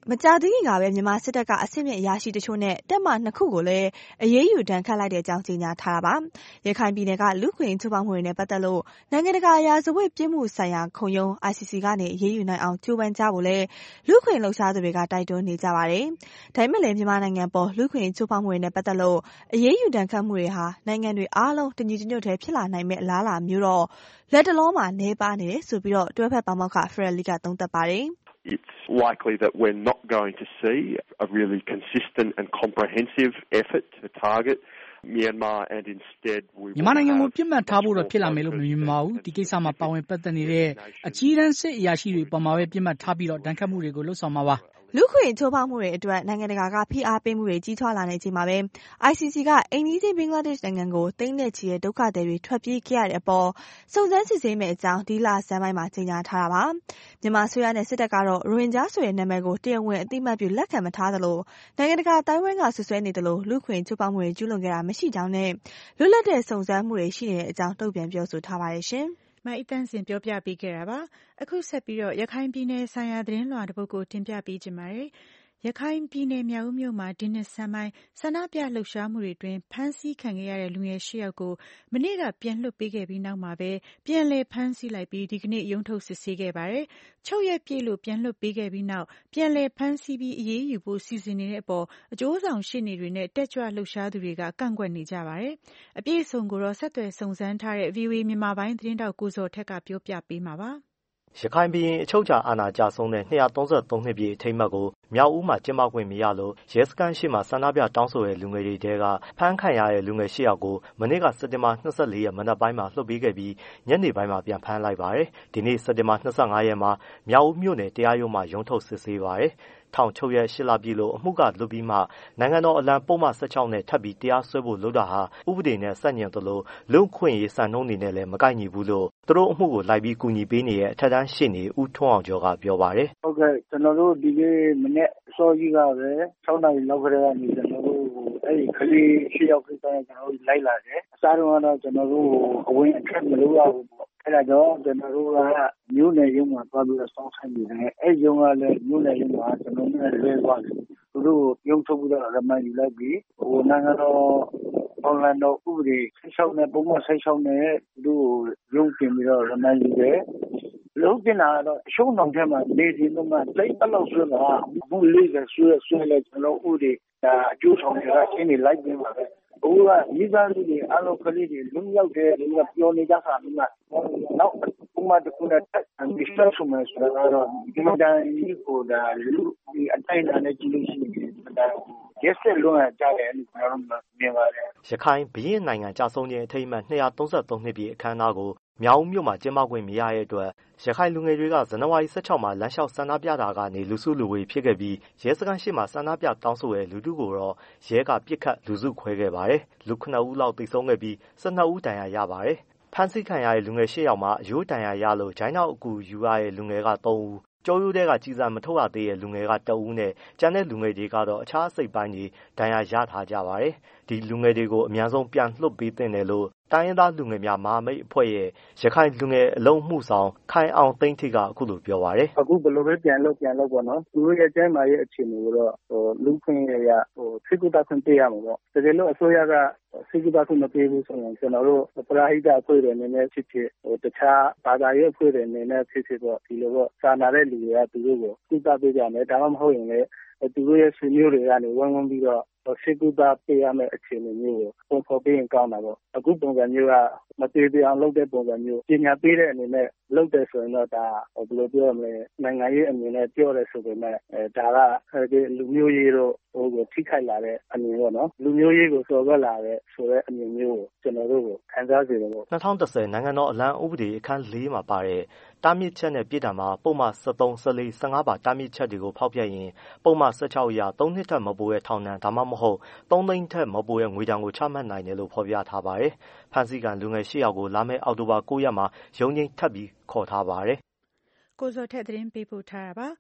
မကြာသေးခင်ကပဲမြန်မာစစ်တပ်ကအဆင့်မြင့်အရာရှိတချို့နဲ့တပ်မ2ခုကိုလည်းအရေးယူဒဏ်ခတ်လိုက်တဲ့အကြောင်းကြေညာထားတာပါ။ရခိုင်ပြည်နယ်ကလူ့အခွင့်အရေးချိုးဖောက်မှုတွေနဲ့ပတ်သက်လို့နိုင်ငံတကာရာဇဝတ်ပြစ်မှုဆိုင်ရာခုံရုံး ICC ကနေအရေးယူနိုင်အောင်ကြိုးပမ်းကြဖို့လည်းလူ့အခွင့်အရေးလှုပ်ရှားသူတွေကတိုက်တွန်းနေကြပါတယ်။ဒါပေမဲ့လည်းမြန်မာနိုင်ငံပေါ်လူ့အခွင့်အရေးချိုးဖောက်မှုတွေနဲ့ပတ်သက်လို့အရေးယူဒဏ်ခတ်မှုတွေဟာနိုင်ငံတွေအားလုံးတညီတညွတ်တည်းဖြစ်လာနိုင်မဲ့အလားအလာမျိုးတော့လက်တလောမှာနှဲပါနေတယ်ဆိုပြီးတော့တွဲဖက်ပါမောက္ခ Frederick ကသုံးသပ်ပါတယ်။ It's likely that we're not going to see a really consistent and comprehensive effort to target Myanmar and instead we မြန်မာနိုင်ငံကိုပြစ်မှတ်ထားဖို့တော့ဖြစ်လာမယ်လို့မမြင်ပါဘူးဒီကိစ္စမှာပါဝင်ပတ်သက်နေတဲ့အကြီးတန်းစစ်အရာရှိတွေပေါ်မှာပဲပြစ်မှတ်ထားပြီးတော့ဒဏ်ခတ်မှုတွေကိုလှုပ်ဆောင်မှာပါလူ့ခွင့်ချိုးဖောက်မှုတွေအတွက်နိုင်ငံတကာကဖိအားပေးမှုတွေကြီးထွားလာနေချိန်မှာပဲ ICC ကအိန္ဒိယဘင်္ဂလားဒေ့ရှ်နိုင်ငံကိုတိမ့်တဲ့ချီတဲ့ဒုက္ခသည်တွေထွက်ပြေးခဲ့ရတဲ့အပေါ်စုံစမ်းစစ်ဆေးမယ့်အကြောင်းဒီလဆန်းပိုင်းမှာကြေညာထားတာပါမြန်မာဆွေရနဲ့စစ်တပ်ကတော့ရိုဟင်ဂျာဆိုတဲ့နာမည်ကိုတရားဝင်အသိအမှတ်ပြုလက်ခံမထားသလိုနိုင်ငံတကာတိုင်းဝန်းကဆွဆွဲနေသလိုလူ့ခွင့်ချိုးဖောက်မှုတွေကျူးလွန်ခဲ့တာမရှိကြောင်းနဲ့လွတ်လပ်တဲ့စုံစမ်းမှုတွေရှိနေတဲ့အကြောင်းတုံ့ပြန်ပြောဆိုထားပါတယ်ရှင်မအီတန်းစင်ပြောပြပေးခဲ့တာပါအခုဆက်ပြီးတော့ရခိုင်ပြည်နယ်ဆိုင်ရာသတင်းလွှာတစ်ပုဒ်ကိုတင်ပြပေးကြပါမယ်ရခိုင်ပြည်နယ်မြောက်ဦးမြို့မှာဒီနှစ်ဆန်းပိုင်းဆန္ဒပြလှုပ်ရှားမှုတွေအတွင်းဖမ်းဆီးခံခဲ့ရတဲ့လူငယ်၈ယောက်ကိုမနေ့ကပြန်လွှတ်ပေးခဲ့ပြီးနောက်မှာပဲပြန်လည်ဖမ်းဆီးလိုက်ပြီးဒီကနေ့ရုံးထုတ်စစ်ဆေးခဲ့ပါတယ်။ချုပ်ရက်ပြည့်လို့ပြန်လွှတ်ပေးခဲ့ပြီးနောက်ပြန်လည်ဖမ်းဆီးပြီးအရေးယူဖို့စီစဉ်နေတဲ့အပေါ်အကျိုးဆောင်ရှေ့နေတွေနဲ့တက်ကြွလှုပ်ရှားသူတွေကကန့်ကွက်နေကြပါတယ်။အပြည့်အစုံကိုတော့ဆက်သွယ်စုံစမ်းထားတဲ့ VOA မြန်မာပိုင်းသတင်းတောက်ကိုဇော်ထက်ကပြောပြပေးမှာပါ။ရခိုင်ပြည်အချုပ်အခြာအာဏာကျဆုံးတဲ့233နှစ်ပြည့်အထိမ်းအမှတ်ကိုမြောက်ဦးမှာကျင်းပခွင့်မရလို့ရဲစခန်းရှိမှဆန္ဒပြတောင်းဆိုတဲ့လူငယ်တွေတဲကဖမ်းခံရတဲ့လူငယ်၈ယောက်ကိုမနေ့ကစက်တင်ဘာ24ရက်မနက်ပိုင်းမှာလွှတ်ပေးခဲ့ပြီးညနေပိုင်းမှာပြန်ဖမ်းလိုက်ပါတယ်။ဒီနေ့စက်တင်ဘာ25ရက်မှာမြောက်ဦးမြို့နယ်တရားရုံးမှာရုံးထုတ်စစ်ဆေးပါတယ်။ထောင်ချုပ်ရက်8လပြည့်လို့အမှုကလွတ်ပြီးမှနိုင်ငံတော်အလံပုံမှန်16နဲ့ထပ်ပြီးတရားစွဲဖို့လုပ်တာဟာဥပဒေနဲ့ဆန့်ကျင်သလိုလူ့ခွင့်ရေးစံနှုန်းတွေနဲ့လည်းမကိုက်ညီဘူးလို့သူတို့အမှုကိုလိုက်ပြီးကူညီပေးနေတဲ့အထက်တန်းရှေ့နေဦးထွန်းအောင်ကျော်ကပြောပါတယ်။ဟုတ်ကဲ့ကျွန်တော်တို့ဒီနေ့မနေ့စောကြီးကပဲ6နာရီလောက်ခရက်ကနေကျွန်တော်တို့အဲ့ဒီကလေး8ယောက်ကိစ္စနဲ့ကျွန်တော်တို့လိုက်လာတယ်။အစားတော့ကျွန်တော်တို့အဝင်အခက်မလုပ်ရဘူးပေါ့။အဲ့ဒါကြောင့်ကျွန်တော်တို့ကမြို့နယ်ရုံးမှာသွားပြီးတော့စောင့်ဆိုင်နေတယ်။အဲ့ရုံးကလည်းမြို့နယ်ရုံးမှာကျွန်တော်တို့လွဲသွားတယ်။သူတို့ရုံးထုတ်ပြီးတော့ရမန်ယူလိုက်ပြီးနိုင်ငံတော်ဘောင်လန်တော်ဥပဒေ16နဲ့ပုံမှန်16နဲ့သူတို့ရုံးတင်ပြီးတော့ရမန်ယူတယ်။လုံးတင်လာတော့အရှုံးဆောင်ထဲမှာနေစီတော့မှတိတ်အလောက်ဆွဲတာဘူးလေးကဆွဲလိုက်ကျွန်တော်ဥပဒေဒါအကျိုးဆောင်တွေကရှင်းနေလိုက်ပြီးပါပဲ။ဘိုးကမိသားစုတွေအလုံးကလေးတွေလုံရောက်တယ်လို့ပြောနေကြတာပြီးမှနောက်ဥမာတခုနဲ့ဒီစဆုမယ်ဆိုတော့ဒီမှာဒီကိုဒါလူဒီအတိုင်းနဲ့ကြည့်လို့ရှိရင်ဒါရက်ဆက်လုံးရကြတယ်လို့ကျွန်တော်တို့မြင်ပါတယ်ရခိုင်ဘရင်နိုင်ငံကြာဆုံးခြင်းအထိမ်းအမှတ်233နှစ်ပြည့်အခမ်းအနားကိုမြောက်ဦးမြို့မှာကျင်းပခွင့်မရတဲ့အတွက်ရခိုင်လူငယ်တွေကဇန်နဝါရီ16မှာလမ်းလျှောက်ဆန္ဒပြတာကနေလူစုလူဝေးဖြစ်ခဲ့ပြီးရဲစခန်းရှိမှဆန္ဒပြတောင်းဆိုတဲ့လူထုကိုတော့ရဲကပစ်ခတ်လူစုခွဲခဲ့ပါတယ်။လူ9ဦးလောက်သေဆုံးခဲ့ပြီး12ဦးဒဏ်ရာရပါတယ်။ဖမ်းဆီးခံရတဲ့လူငယ်8ယောက်မှာအရိုးဒဏ်ရာရလို့ဂျိုင်းနောက်အကူယူရတဲ့လူငယ်က3ဦးကျောရိုးတဲကကြီးစားမထုတ်ရသေးတဲ့လူငယ်က1ဦးနဲ့ကျန်တဲ့လူငယ်တွေကတော့အခြားအစိတ်ပိုင်းတွေဒဏ်ရာရထားကြပါတယ်။ဒီလူငယ်တွေကိုအများဆုံးပြန်လွှတ်ပေးသင့်တယ်လို့တိုင်းရင်းသားလူငယ်များမဟာမိတ်အဖွဲ့ရဲ့ရခိုင်လူငယ်အလုံးမှုဆောင်ခိုင်အောင်သိန်းထိကအခုလိုပြောပါတယ်။အခုဘယ်လိုပဲပြန်လို့ပေါ့နော်။သူတို့ရဲ့ကျန်းမာရေးအခြေအနေကိုတော့လူခွင့်ရစိတ်ကူးတာခွင့်ပေးရမှာပေါ့။တကယ်လို့အစိုးရကစိတ်ကူးတာခွင့်မပေးဘူးဆိုရင်ကျွန်တော်တို့ပရာဟိတအဖွဲ့တွေအနေနဲ့ဖြစ်ဖြစ်တခြားဘာသာရေးအဖွဲ့တွေအနေနဲ့ဖြစ်ဖြစ်တော့ဒီလိုပေါ့စာနာတဲ့လူတွေကသူတို့ကိုကုသပေးကြမယ်။ဒါမှမဟုတ်ရင်လည်းသူတို့ရဲ့ဆွေမျိုးတွေကနေဝန်းပြီးတော့စိတ်ကူးတာပေးရမယ့်အခြေအနေမျိုးကိုပုံဖော်ပေးရင်ကောင်းတာပေါ့။အခုပုံစံမျိုးကမသေးသေးအောင်လုပ်တဲ့ပုံစံမျိုးပညာပေးတဲ့အနေနဲ့လုပ်တယ်ဆိုရင်တော့ဒါဘယ်လိုပြောရမလဲနိုင်ငံရေးအနေနဲ့ပြောတယ်ဆိုပေမဲ့ဒါကလူမျိုးရေးတို့ကိုထိခိုက်လာတဲ့အမြင်ပေါ့နော်လူမျိုးရေးကိုစော်ကားလာတဲ့ဆိုတဲ့အမြင်မျိုးကိုကျွန်တော်တို့ကိုခံစားစေတယ်ပေါ့ 2010နိုင်ငံတော်အလံဥပဒေအခန်း4မှာပါတဲ့တားမြစ်ချက်နဲ့ပြည်ထောင်မှာပုံမှန်73 14 15ပါတားမြစ်ချက်တွေကိုဖောက်ဖျက်ရင်ပုံမှန်16အရ3နှစ်ထက်မပိုတဲ့ထောင်ဒဏ်ဒါမှမဟုတ်3သိန်းထက်မပိုတဲ့ငွေဒဏ်ကိုချမှတ်နိုင်တယ်လို့ဖော်ပြထားပါတယ်။ဖမ်းဆီးခံလူငယ်8ယောက်ကိုလာမယ့်အောက်တိုဘာ9ရက်မှာရုံးချိန်းထပ်ပြီးခေါ်ထားပါတယ်။ကိုဇော်ထက်သတင်းပေးပို့ထားတာပါ။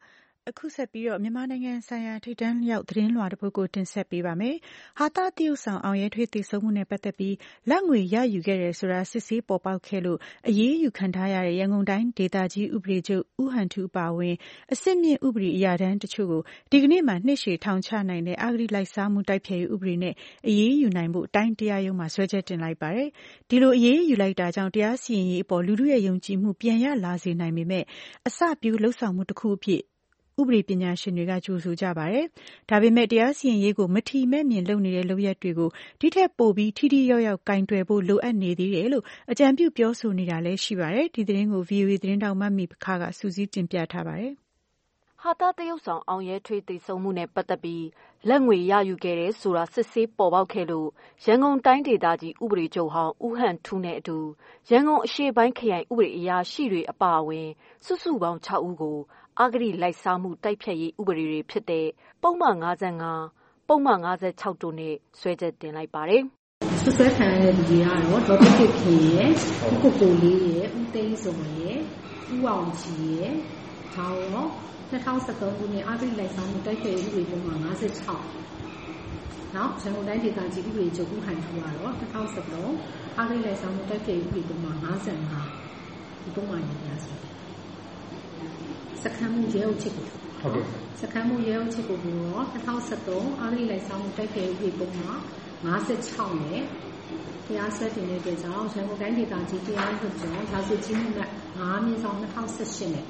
အခုဆက်ပြီးတော့မြန်မာနိုင်ငံဆိုင်ရာထိပ်တန်းရောက်သတင်းလွှာတစ်ပုဒ်ကိုတင်ဆက်ပေးပါမယ်။ဟာတာတရုတ်ဆောင်အောင်ရဲထွေးတည်ဆုံမှုနဲ့ပတ်သက်ပြီးလက်ငွေရယူခဲ့တယ်ဆိုတာစစ်ဆေးပေါ်ပေါက်ခဲ့လို့အရေးယူခံထားရတဲ့ရန်ကုန်တိုင်းဒေသကြီးဥပဒေချုပ်ဦးဟန်ထူးပါဝင်အစစ်မြင့်ဥပဒေအရာတန်းတချို့ကိုဒီကနေ့မှနှစ်ရှည်ထောင်ချနိုင်တဲ့အဂတိလိုက်စားမှုတိုက်ဖျက်ရေးဥပဒေနဲ့အရေးယူနိုင်ဖို့တိုင်းတရားရုံးမှာဆွဲချက်တင်လိုက်ပါတယ်။ဒီလိုအရေးယူလိုက်တာကြောင့်တရားစီရင်ရေးအပေါ်လူထုရဲ့ယုံကြည်မှုပြန်ရလာစေနိုင်ပေမဲ့အစပြုလှုပ်ဆောင်မှုတစ်ခုအဖြစ်ဥပဒေပညာရှင်တွေကကြိုဆိုကြပါတယ်။ဒါပေမဲ့တရားစီရင်ရေးကိုမထီမဲ့မြင်လုပ်နေတဲ့လုပ်ရက်တွေကိုဒီထက်ပိုပြီးထိထိရောက်ရောက်ကင်တွယ်ဖို့လိုအပ်နေသေးတယ်လို့အကြံပြုပြောဆိုနေတာလည်းရှိပါတယ်။ဒီသတင်းကို VOA သတင်းတောက်မမီခါကစူးစီးတင်ပြထားပါတယ်။ဟာတာတရုတ်ဆောင်အောင်ရဲထွေးတည်ဆုံမှုနဲ့ပတ်သက်ပြီးလက်ငွေရယူခဲ့တဲ့ဆိုတာစစ်ဆေးပေါ်ပေါက်ခဲ့လို့ရန်ကုန်တိုင်းဒေသကြီးဥပဒေချုပ်ဟောင်းဦးဟန်ထူးနဲ့အတူရန်ကုန်အရှေ့ပိုင်းခရိုင်ဥပဒေအရာရှိတွေအပါအဝင်စုစုပေါင်း6ဦးကိုအဂတိလိုက်စားမှုတိုက်ဖျက်ရေးဥပဒေတွေဖြစ်တဲ့ပုံမှန်55ပုံမှန်56တို့နဲ့ဆွဲချက်တင်လိုက်ပါတယ်။ဆွဲခံရတဲ့လူတွေကတော့ဒေါ်ပြစ်ခင်ရဲ့ဦးကိုကိုလေးရဲ့ဦးသိန်းစုံရဲ့ဦးအောင်ကြီးရဲ့ဒါရော2013ခုနှစ်အဂတိလိုက်စားမှုတိုက်ဖျက်ရေးဥပဒေပုံမှန်56နောက်ရန်ကုန်တိုင်းဒေသကြီးဥပဒေချုပ်ဦးဟန်ထူးကတော့2013အဂတိလိုက်စားမှုတိုက်ဖျက်ရေးဥပဒေပုံမှန်55ဒီပုံမှန်ရေးရဆိုစခန်းမှုရဲအုပ်ချုပ်ကိုဟုတ်ကဲ့စခန်းမှုရဲအုပ်ချုပ်ကိုတော့2013အဂတိလိုက်စားမှုတိုက်ဖျက်ရေးဥပဒေပုံမှန်56နဲ့တရားစွဲတင်တဲ့အတွက်ကြောင့်ရန်ကုန်တိုင်းဒေသကြီးတရားရုံးချုပ်ရာဇဝတ်ကြီးမှုနဲ့9/2018နဲ့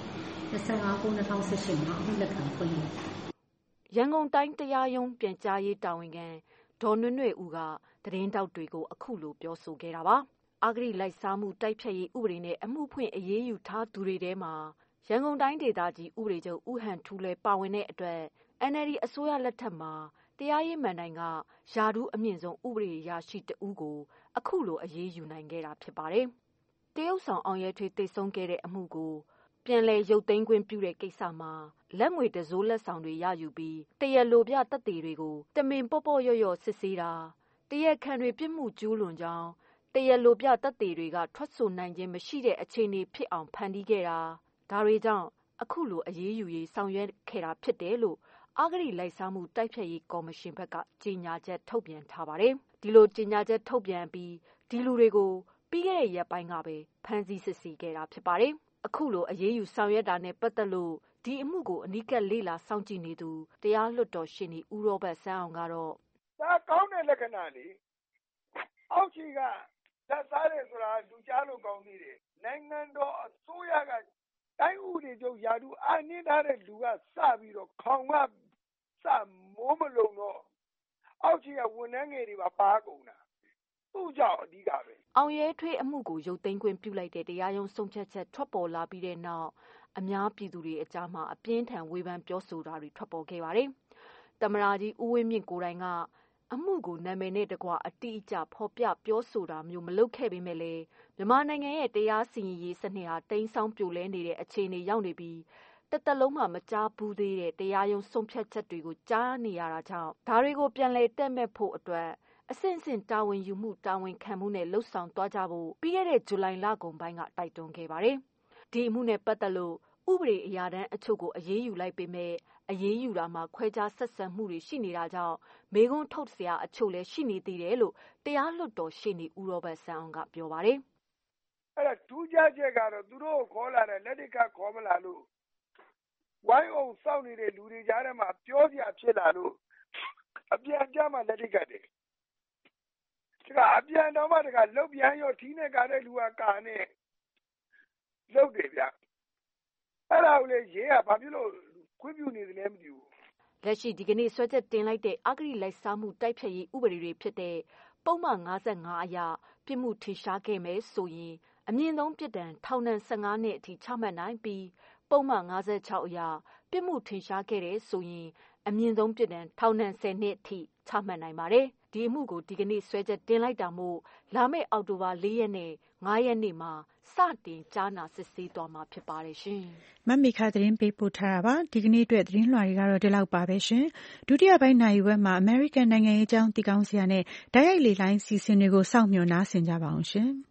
25/2018မှာအမှုလက်ခံဖွင့်တယ်။ရန်ကုန်တိုင်းတရားရုံးပြန်ကြားရေးတာဝန်ခံဒေါ်နွဲ့နွဲ့ဦးကသတင်းတောက်တွေကိုအခုလိုပြောဆိုခဲ့တာပါ။အဂတိလိုက်စားမှုတိုက်ဖျက်ရေးဥပဒေနဲ့အမှုဖွင့်အရေးယူထားသူတွေထဲမှာရန်ကုန်တိုင်းဒေသကြီးဥပဒေချုပ်ဦးဟန်ထူးလည်းပါဝင်တဲ့အတွက် NLD အစိုးရလက်ထက်မှာတရားရေးမဏ္ဍိုင်ကယာဒူးအမြင့်ဆုံးဥပဒေအရာရှိတဦးကိုအခုလိုအရေးယူနိုင်ခဲ့တာဖြစ်ပါတယ်။တရုတ်ဆောင်အောင်ရဲထွေးတိတ်ဆုံးခဲ့တဲ့အမှုကိုပြန်လည်ရုပ်သိမ်းခွင့်ပြုတဲ့ကိစ္စမှာလက်ငွေတစိုးလက်ဆောင်တွေရယူပြီးတရားလိုပြသက်သေတွေကိုတမင်ပေါ့ပေါ့ရော့ရော့စစ်ဆေးတာတရားခံတွေပြစ်မှုကျူးလွန်ကြောင်းတရားလိုပြသက်သေတွေကထွက်ဆိုနိုင်ခြင်းမရှိတဲ့အခြေအနေဖြစ်အောင်ဖန်တီးခဲ့တာဒါတွေကြောင့်အခုလိုအရေးယူရေးဆောင်ရွက်ခဲ့တာဖြစ်တယ်လို့အဂတိလိုက်စားမှုတိုက်ဖျက်ရေးကော်မရှင်ဘက်ကကြေညာချက်ထုတ်ပြန်ထားပါတယ်။ဒီလိုကြေညာချက်ထုတ်ပြန်ပြီးဒီလူတွေကိုပြီးခဲ့တဲ့ရက်ပိုင်းကပဲဖမ်းဆီးစစ်ဆေးခဲ့တာဖြစ်ပါတယ်။အခုလိုအရေးယူဆောင်ရွက်တာနဲ့ပတ်သက်လို့ဒီအမှုကိုအနီးကပ်လေ့လာစောင့်ကြည့်နေသူတရားလွှတ်တော်ရှေ့နေဦးရောဘတ်ဆန်းအောင်ကတော့ဒါကောင်းတဲ့လက္ခဏာလေအောက်ခြေကလက်စားတယ်ဆိုတာလူကြားလို့ကောင်းသေးတယ်နိုင်ငံတော်အစိုးရကတိုင်းဥပဒေချုပ်ယာဒူးအနှင်းထားတဲ့လူကစပြီးတော့ခေါင်ကစမိုးမလုံတော့အောက်ခြေကဝန်ထမ်းငယ်တွေပါကုန်တာသူ့ကြောင့်အဓိကပဲအောင်ရဲထွေးအမှုကိုရုပ်သိမ်းခွင့်ပြုလိုက်တဲ့တရားရုံးဆုံးဖြတ်ချက်ထွက်ပေါ်လာပြီးတဲ့နောက်အများပြည်သူတွေအကြားမှာအပြင်းထန်ဝေဖန်ပြောဆိုတာတွေထွက်ပေါ်ခဲ့ပါတယ်။သမ္မတကြီးဦးဝင်းမြင့်ကိုယ်တိုင်ကအမှုကိုနာမည်နဲ့တကွအတိအကျဖော်ပြပြောဆိုတာမျိုးမလုပ်ခဲ့ပေမဲ့လည်းမြန်မာနိုင်ငံရဲ့တရားစီရင်ရေးစနစ်ဟာတိမ်းဆောင်းပြိုလဲနေတဲ့အခြေအနေရောက်နေပြီးတစ်သက်လုံးမှမကြားဘူးသေးတဲ့တရားရုံးဆုံးဖြတ်ချက်တွေကိုကြားနေရတာကြောင့်ဒါတွေကိုပြန်လည်တက်မဲ့ဖို့အတွက်အဆင့်ဆင့်တာဝန်ယူမှုတာဝန်ခံမှုနဲ့လှုပ်ဆောင်သွားကြဖို့ပြီးခဲ့တဲ့ဇူလိုင်လကုန်ပိုင်းကတိုက်တွန်းခဲ့ပါတယ်။ဒီအမှုနဲ့ပတ်သက်လို့ဥပဒေအရာတန်းအချို့ကိုအရေးယူလိုက်ပေမဲ့အရေးယူတာမှာခွဲခြားဆက်ဆံမှုတွေရှိနေတာကြောင့်မေခွန်းထုတ်စရာအချို့လည်းရှိနေသေးတယ်လို့တရားလွှတ်တော်ရှေ့နေဦးရောဘတ်ဆန်းအောင်ကပြောပါတယ်။အဲ့ဒါထူးခြားချက်ကတော့သူတို့ခေါ်လာတဲ့လက်ထက်ကခေါ်မလာလို့ဝိုင်းအောင်စောင့်နေတဲ့လူတွေကြားထဲမှာပြောစရာဖြစ်လာလို့အပြန်ကြမှာလက်ထက်ကတည်းကအပြန်တော့မှတကလုတ်ပြန်ရောထီးနဲ့ကားတဲ့လူကကာနဲ့လုတ်တယ်ဗျအဲ့ဒါကိုလေရေးကဘာဖြစ်လို့ခွင့်ပြုနေတယ်လဲမသိဘူးလက်ရှိဒီကနေ့ဆွဲချက်တင်လိုက်တဲ့အဂတိလိုက်စားမှုတိုက်ဖျက်ရေးဥပဒေတွေဖြစ်တဲ့ပုံမှန်55အရပြစ်မှုထင်ရှားခဲ့မယ်ဆိုရင်အမြင့်ဆုံးပြစ်ဒဏ်ထောင်ဒဏ်15နှစ်အထိချမှတ်နိုင်ပြီးပုံမှန်56အရပြစ်မှုထင်ရှားခဲ့တဲ့ဆိုရင်အမြင့်ဆုံးပြစ်ဒဏ်ထောင်ဒဏ်10နှစ်အထိချမှတ်နိုင်ပါတယ်။ဒီအမှုကိုဒီကနေ့ဆွဲချက်တင်လိုက်တာမို့လာမယ့်အောက်တိုဘာ4ရက်နဲ့5ရက်နေ့မှာစတင်ကြားနာစစ်ဆေးသွားမှာဖြစ်ပါတယ်ရှင်။မမေခသတင်းပေးပို့ထားတာပါ။ဒီကနေ့အတွက်သတင်းလွှာတွေကတော့ဒီလောက်ပါပဲရှင်။ဒုတိယပိုင်းနိုင်ဝက်မှာအမေရိကန်နိုင်ငံရေးအကြောင်းတည်ကောင်းစရာနဲ့တိုက်ရိုက်လေလိုင်းစီစဉ်တွေကိုစောင့်မျှော်နားဆင်ကြပါအောင်ရှင်။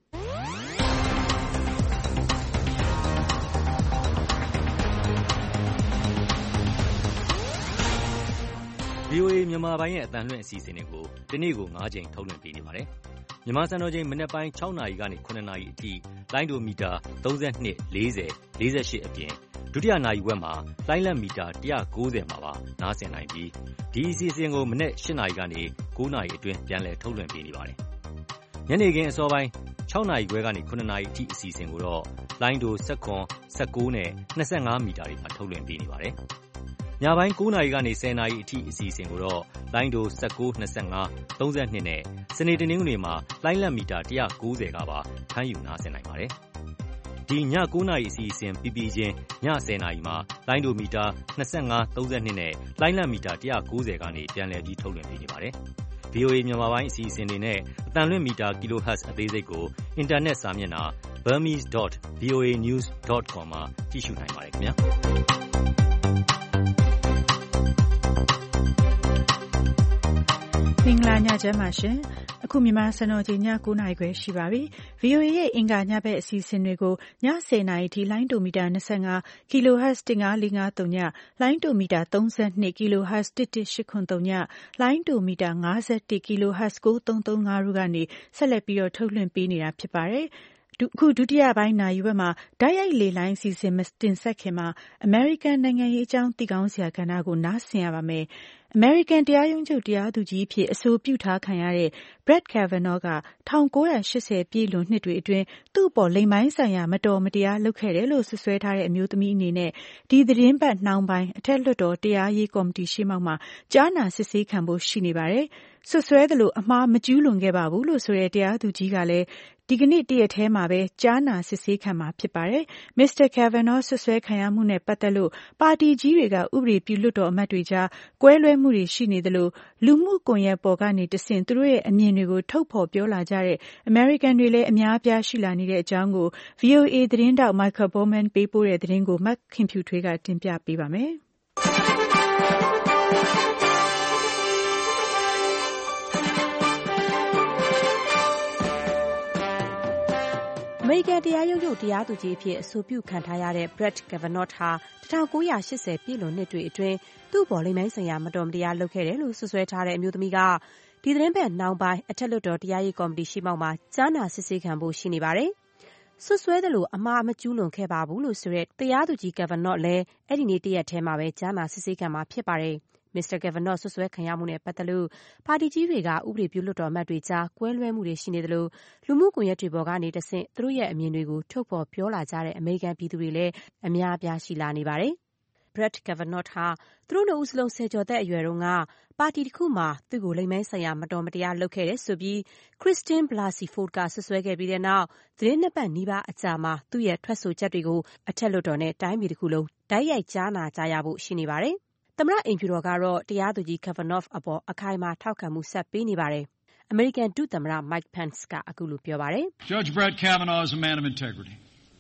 VOA မြန်မာပိုင်းရဲ့အသံလွှင့်အစီအစဉ်တွေကိုဒီနေ့ကို9 ကြိမ်ထုတ်လွှင့်ပေးနေပါတယ်။မြန်မာစံတော်ချိန်မနက်ပိုင်း6 နာရီကနေ9 နာရီအထိလိုင်းဒိုမီတာ32 40 48အပြင်ဒုတိယနာရီဝက်မှာလိုင်းလက်မီတာ190မှာပါနားဆင်နိုင်ပြီးဒီအစီအစဉ်ကိုမနက်8 နာရီကနေ9 နာရီအတွင်းပြန်လည်ထုတ်လွှင့်ပေးနေပါတယ်။ညနေခင်းအစောပိုင်း6 နာရီခွဲကနေ9 နာရီအထိအစီအစဉ်ကိုတော့လိုင်းဒို19 19နဲ့25မီတာတွေမှာထုတ်လွှင့်ပေးနေပါတယ်။ညပိုင်း9 နာရီကနေ10 နာရီအထိအစီအစဉ်ကိုတော့လိုင်းဒို19 25 32နဲ့စနေတနင်္ဂနွေမှာလိုင်းလက်မီတာ190ကပါဖမ်းယူနားဆင်နိုင်ပါတယ်။ဒီည9 နာရီအစီအစဉ်ပြီးချင်းည10 နာရီမှာလိုင်းဒိုမီတာ25 32နဲ့လိုင်းလက်မီတာ190ကနေပြန်လည်ပြီးထုတ်လွှင့်ပေးနေပါတယ်။ VOA မြန်မာပိုင်းအစီအစဉ်တွေနဲ့အသံလွှင့်မီတာ kHz အသေးစိတ်ကိုအင်တာနက်စာမျက်နှာ burmese.voanews.com မှာကြည့်ရှုနိုင်ပါတယ်ခင်ဗျာ။မင်္ဂလာညချမ်းပါရှင်။အခုမြန်မာစံတော်ချိန်ည9 နာရီခွဲရှိပါပြီ။ VOA ရဲ့အင်္ဂါညဘက်အစီအစဉ်တွေကိုည10 နာရီထိလိုင်းဒိုမီတာ25 kHz 15530ညလိုင်းဒိုမီတာ32 kHz 11883ညလိုင်းဒိုမီတာ51 kHz 9335တို့ကနေဆက်လက်ပြီးတော့ထုတ်လွှင့်ပေးနေတာဖြစ်ပါတယ်။အခုဒုတိယပိုင်းနာရီဝက်မှာဓာတ်ရိုက်လေလိုင်းအစီအစဉ်မတင်ဆက်ခင်မှာအမေရိကန်နိုင်ငံရေးအကြောင်းသိကောင်းစရာကဏ္ဍကိုနားဆင်ရပါမယ်။အမေရိကန်တရားရုံးချုပ်တရားသူကြီးအဖြစ်အဆိုပြုထားခံရတဲ့ Brett Kavanaugh က1980ပြည့်လွန်နှစ်တွေအတွင်းသူ့အပေါ်လိင်ပိုင်းဆိုင်ရာမတော်မတရားလုပ်ခဲ့တယ်လို့စွပ်စွဲထားတဲ့အမျိုးသမီးအနေနဲ့ဒီသတင်းပတ်နှောင်းပိုင်းအထက်လွှတ်တော်တရားရေးကော်မတီရှေ့မှောက်မှာကြားနာစစ်ဆေးခံဖို့ရှိနေပါတယ်။စွပ်စွဲသလိုအမှားမကျူးလွန်ခဲ့ပါဘူးလို့ဆိုတဲ့တရားသူကြီးကလည်းဒီကနေ့တရက်ထဲမှာပဲကြားနာစစ်ဆေးခံမှာဖြစ်ပါတယ်။ Mr. Kavanaugh ဆွဆွဲခံရမှုနဲ့ပတ်သက်လို့ပါတီကြီးတွေကဥပဒေပြုလွှတ်တော်အမတ်တွေကြားကွဲလွဲမှုတွေရှိနေသလိုလူမှုကွန်ရက်ပေါ်ကနေတဆင့်သူတို့ရဲ့အမြင်တွေကိုထုတ်ဖော်ပြောလာကြတဲ့အမေရိကန်တွေလည်းအများအပြားရှိလာနေတဲ့အကြောင်းကို VOA သတင်းတောက် Michael Bowman ပေးပို့တဲ့သတင်းကိုမခင်ဖြူထွေးကတင်ပြပေးပါမယ်။အမေရိကန်တရားရုံးချုပ်တရားသူကြီးအဖြစ်အဆိုပြုခံထားရတဲ့ Brett Kavanaugh ဟာ1980ပြည့်လွန်နှစ်တွေအတွင်းသူ့ပေါ်လိင်ပိုင်းဆိုင်ရာမတော်မတရားလုပ်ခဲ့တယ်လို့စွပ်စွဲထားတဲ့အမျိုးသမီးကဒီသတင်းပတ်နှောင်းပိုင်းအထက်လွှတ်တော်တရားရေးကော်မတီရှေ့မှောက်မှာကြားနာစစ်ဆေးခံဖို့ရှိနေပါတယ်။စွပ်စွဲသလိုအမှားမကျူးလွန်ခဲ့ပါဘူးလို့ဆိုတဲ့တရားသူကြီး Kavanaugh လည်းအဲ့ဒီနေ့တရက်ထဲမှာပဲကြားနာစစ်ဆေးခံမှာဖြစ်ပါတယ်။ Mr. Kavanaugh စွပ်စွဲခံရမှုနဲ့ပတ်သက်လို့ပါတီကြီးတွေကဥပဒေပြုလွှတ်တော်အမတ်တွေကြားကွဲလွဲမှုတွေရှိနေသလိုလူမှုကွန်ရက်တွေပေါ်ကနေတဆင့်သူတို့ရဲ့အမြင်တွေကိုထုတ်ဖော်ပြောလာကြတဲ့အမေရိကန်ပြည်သူတွေလည်းအများအပြားရှိလာနေပါတယ်။ Brett Kavanaugh ဟာသူတို့နှစ်ဦးစလုံးဆယ်ကျော်သက်အရွယ်တုန်းကပါတီတစ်ခုမှာသူ့ကိုလိင်ပိုင်းဆိုင်ရာမတော်မတရားလုပ်ခဲ့တယ်ဆိုပြီး Christine Blasey Ford ကစွပ်စွဲခဲ့ပြီးတဲ့နောက်သီတင်း2 ပတ်နီးပါးအကြာမှာသူ့ရဲ့ထွက်ဆိုချက်တွေကိုအထက်လွှတ်တော်နဲ့တိုင်းပြည်တစ်ခုလုံးတိုက်ရိုက်ကြားနာကြရဖို့ရှိနေပါတယ်။သမ္မတအိမ်ဖြူတော်ကတော့တရားသူကြီး Kavanaugh အပေါ်အခိုင်အမာထောက်ခံမှုဆက်ပေးနေပါတယ်။အမေရိကန်ဒုသမ္မတ Mike Pence ကအခုလိုပြောပါတယ်။ Judge Brett Kavanaugh is a man of integrity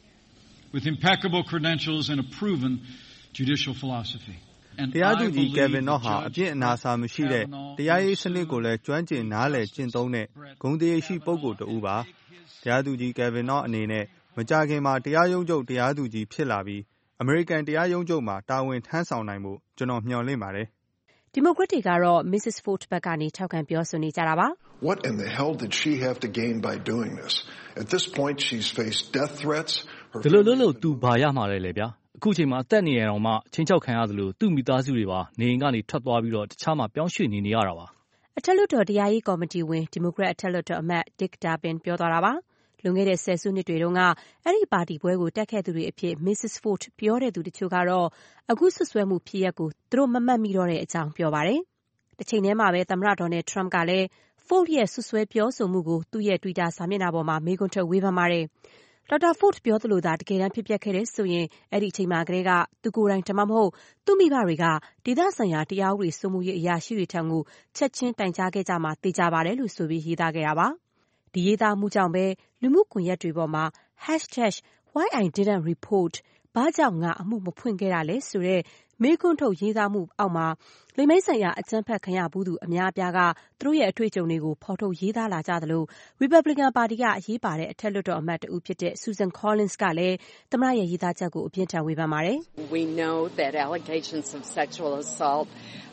with impeccable credentials and a proven judicial philosophy. တရားသူကြီး Kavanaugh ဟာအပြစ်အနာအဆာမရှိတဲ့တရားရေးစနစ်ကိုလည်းကျွမ်းကျင်နားလည်ကျင့်သုံးတဲ့ဂုဏ်တရားရှိပုဂ္ဂိုလ်တဦးပါ။တရားသူကြီး Kavanaugh အနေနဲ့မကြာခင်မှာတရားရုံးချုပ်တရားသူကြီးဖြစ်လာပြီးအမေရိကန်တရားရုံးချုပ်မှာတာဝန်ထမ်းဆောင်နိုင်ဖို့ကျွန်တော်မျှော်လင့်ပါတယ်။ဒီမိုကရက်တွေကတော့ Mrs. Ford ဘက်ကနေထောက်ခံပြောဆိုနေကြတာပါ။ What in the hell did she have to gain by doing this? At this point she's faced death threats. ဒီလိုလို့သူဘာရမှာလဲလေဗျာ။အခုချိန်မှာအသက်နေရအောင်မှချင်းချောက်ခံရသလိုသူ့မိသားစုတွေပါနေအိမ်ကနေထွက်သွားပြီးတော့တခြားမှာပြောင်းရွှေ့နေရတာပါ။အထက်လွှတ်တော်တရားရေးကော်မတီဝင်ဒီမိုကရက်အထက်လွှတ်တော်အမတ် Dick Durbin ပြောသွားတာပါ။လွန်ခဲ့တဲ့10 စုနှစ်တွေတုန်းကအဲ့ဒီပါတီပွဲကိုတက်ခဲ့သူတွေအဖြစ် Mrs. Ford ပြောတဲ့သူတချို့ကတော့အခုဆွဆွဲမှုဖြစ်ရပ်ကိုသူတို့မမှတ်မိတော့တဲ့အကြောင်းပြောပါတယ်။တစ်ချိန်တည်းမှာပဲသမ္မတ Donald Trump ကလည်း Ford ရဲ့ဆွဆွဲပြောဆိုမှုကိုသူ့ရဲ့ Twitter စာမျက်နှာပေါ်မှာမေးခွန်းထုတ်ဝေဖန်ပါတယ်။ဒေါက်တာ Ford ပြောသလိုသာတကယ်တမ်းဖြစ်ပျက်ခဲ့တယ်ဆိုရင်အဲ့ဒီအချိန်မှာကတည်းကသူကိုယ်တိုင်ဒါမှမဟုတ်သူ့မိဘတွေကဒေသဆိုင်ရာတရားဥပဒေစိုးမိုးရေးအရာရှိတွေထံကိုချက်ချင်းတိုင်ကြားခဲ့ကြမှာသိကြပါတယ်လို့ဆိုပြီးရေးသားခဲ့တာပါ။ဒီရေးသားမှုကြောင့်ပဲလူမှုကွန်ရက်တွေပေါ်မှာ #WhyIDidn'tReport ဘာကြောင့်ငါအမှုမဖွင့်ခဲ့တာလဲဆိုတဲ့မေးခွန်းထုတ်ရေးသားမှုအောက်မှာလိင်ပိုင်းဆိုင်ရာအကြမ်းဖက်ခံရဘူးသူအများအပြားကသူတို့ရဲ့အတွေ့အကြုံတွေကိုဖော်ထုတ်ရေးသားလာကြသလို Republican ပါတီကအရေးပါတဲ့အထက်လွှတ်တော်အမတ်တဦးဖြစ်တဲ့ Susan Collins ကလည်းသမ္မတရဲ့ရေးသားချက်ကိုအပြင်းထန်ဝေဖန်ပါတယ်။ We know that allegations of sexual assault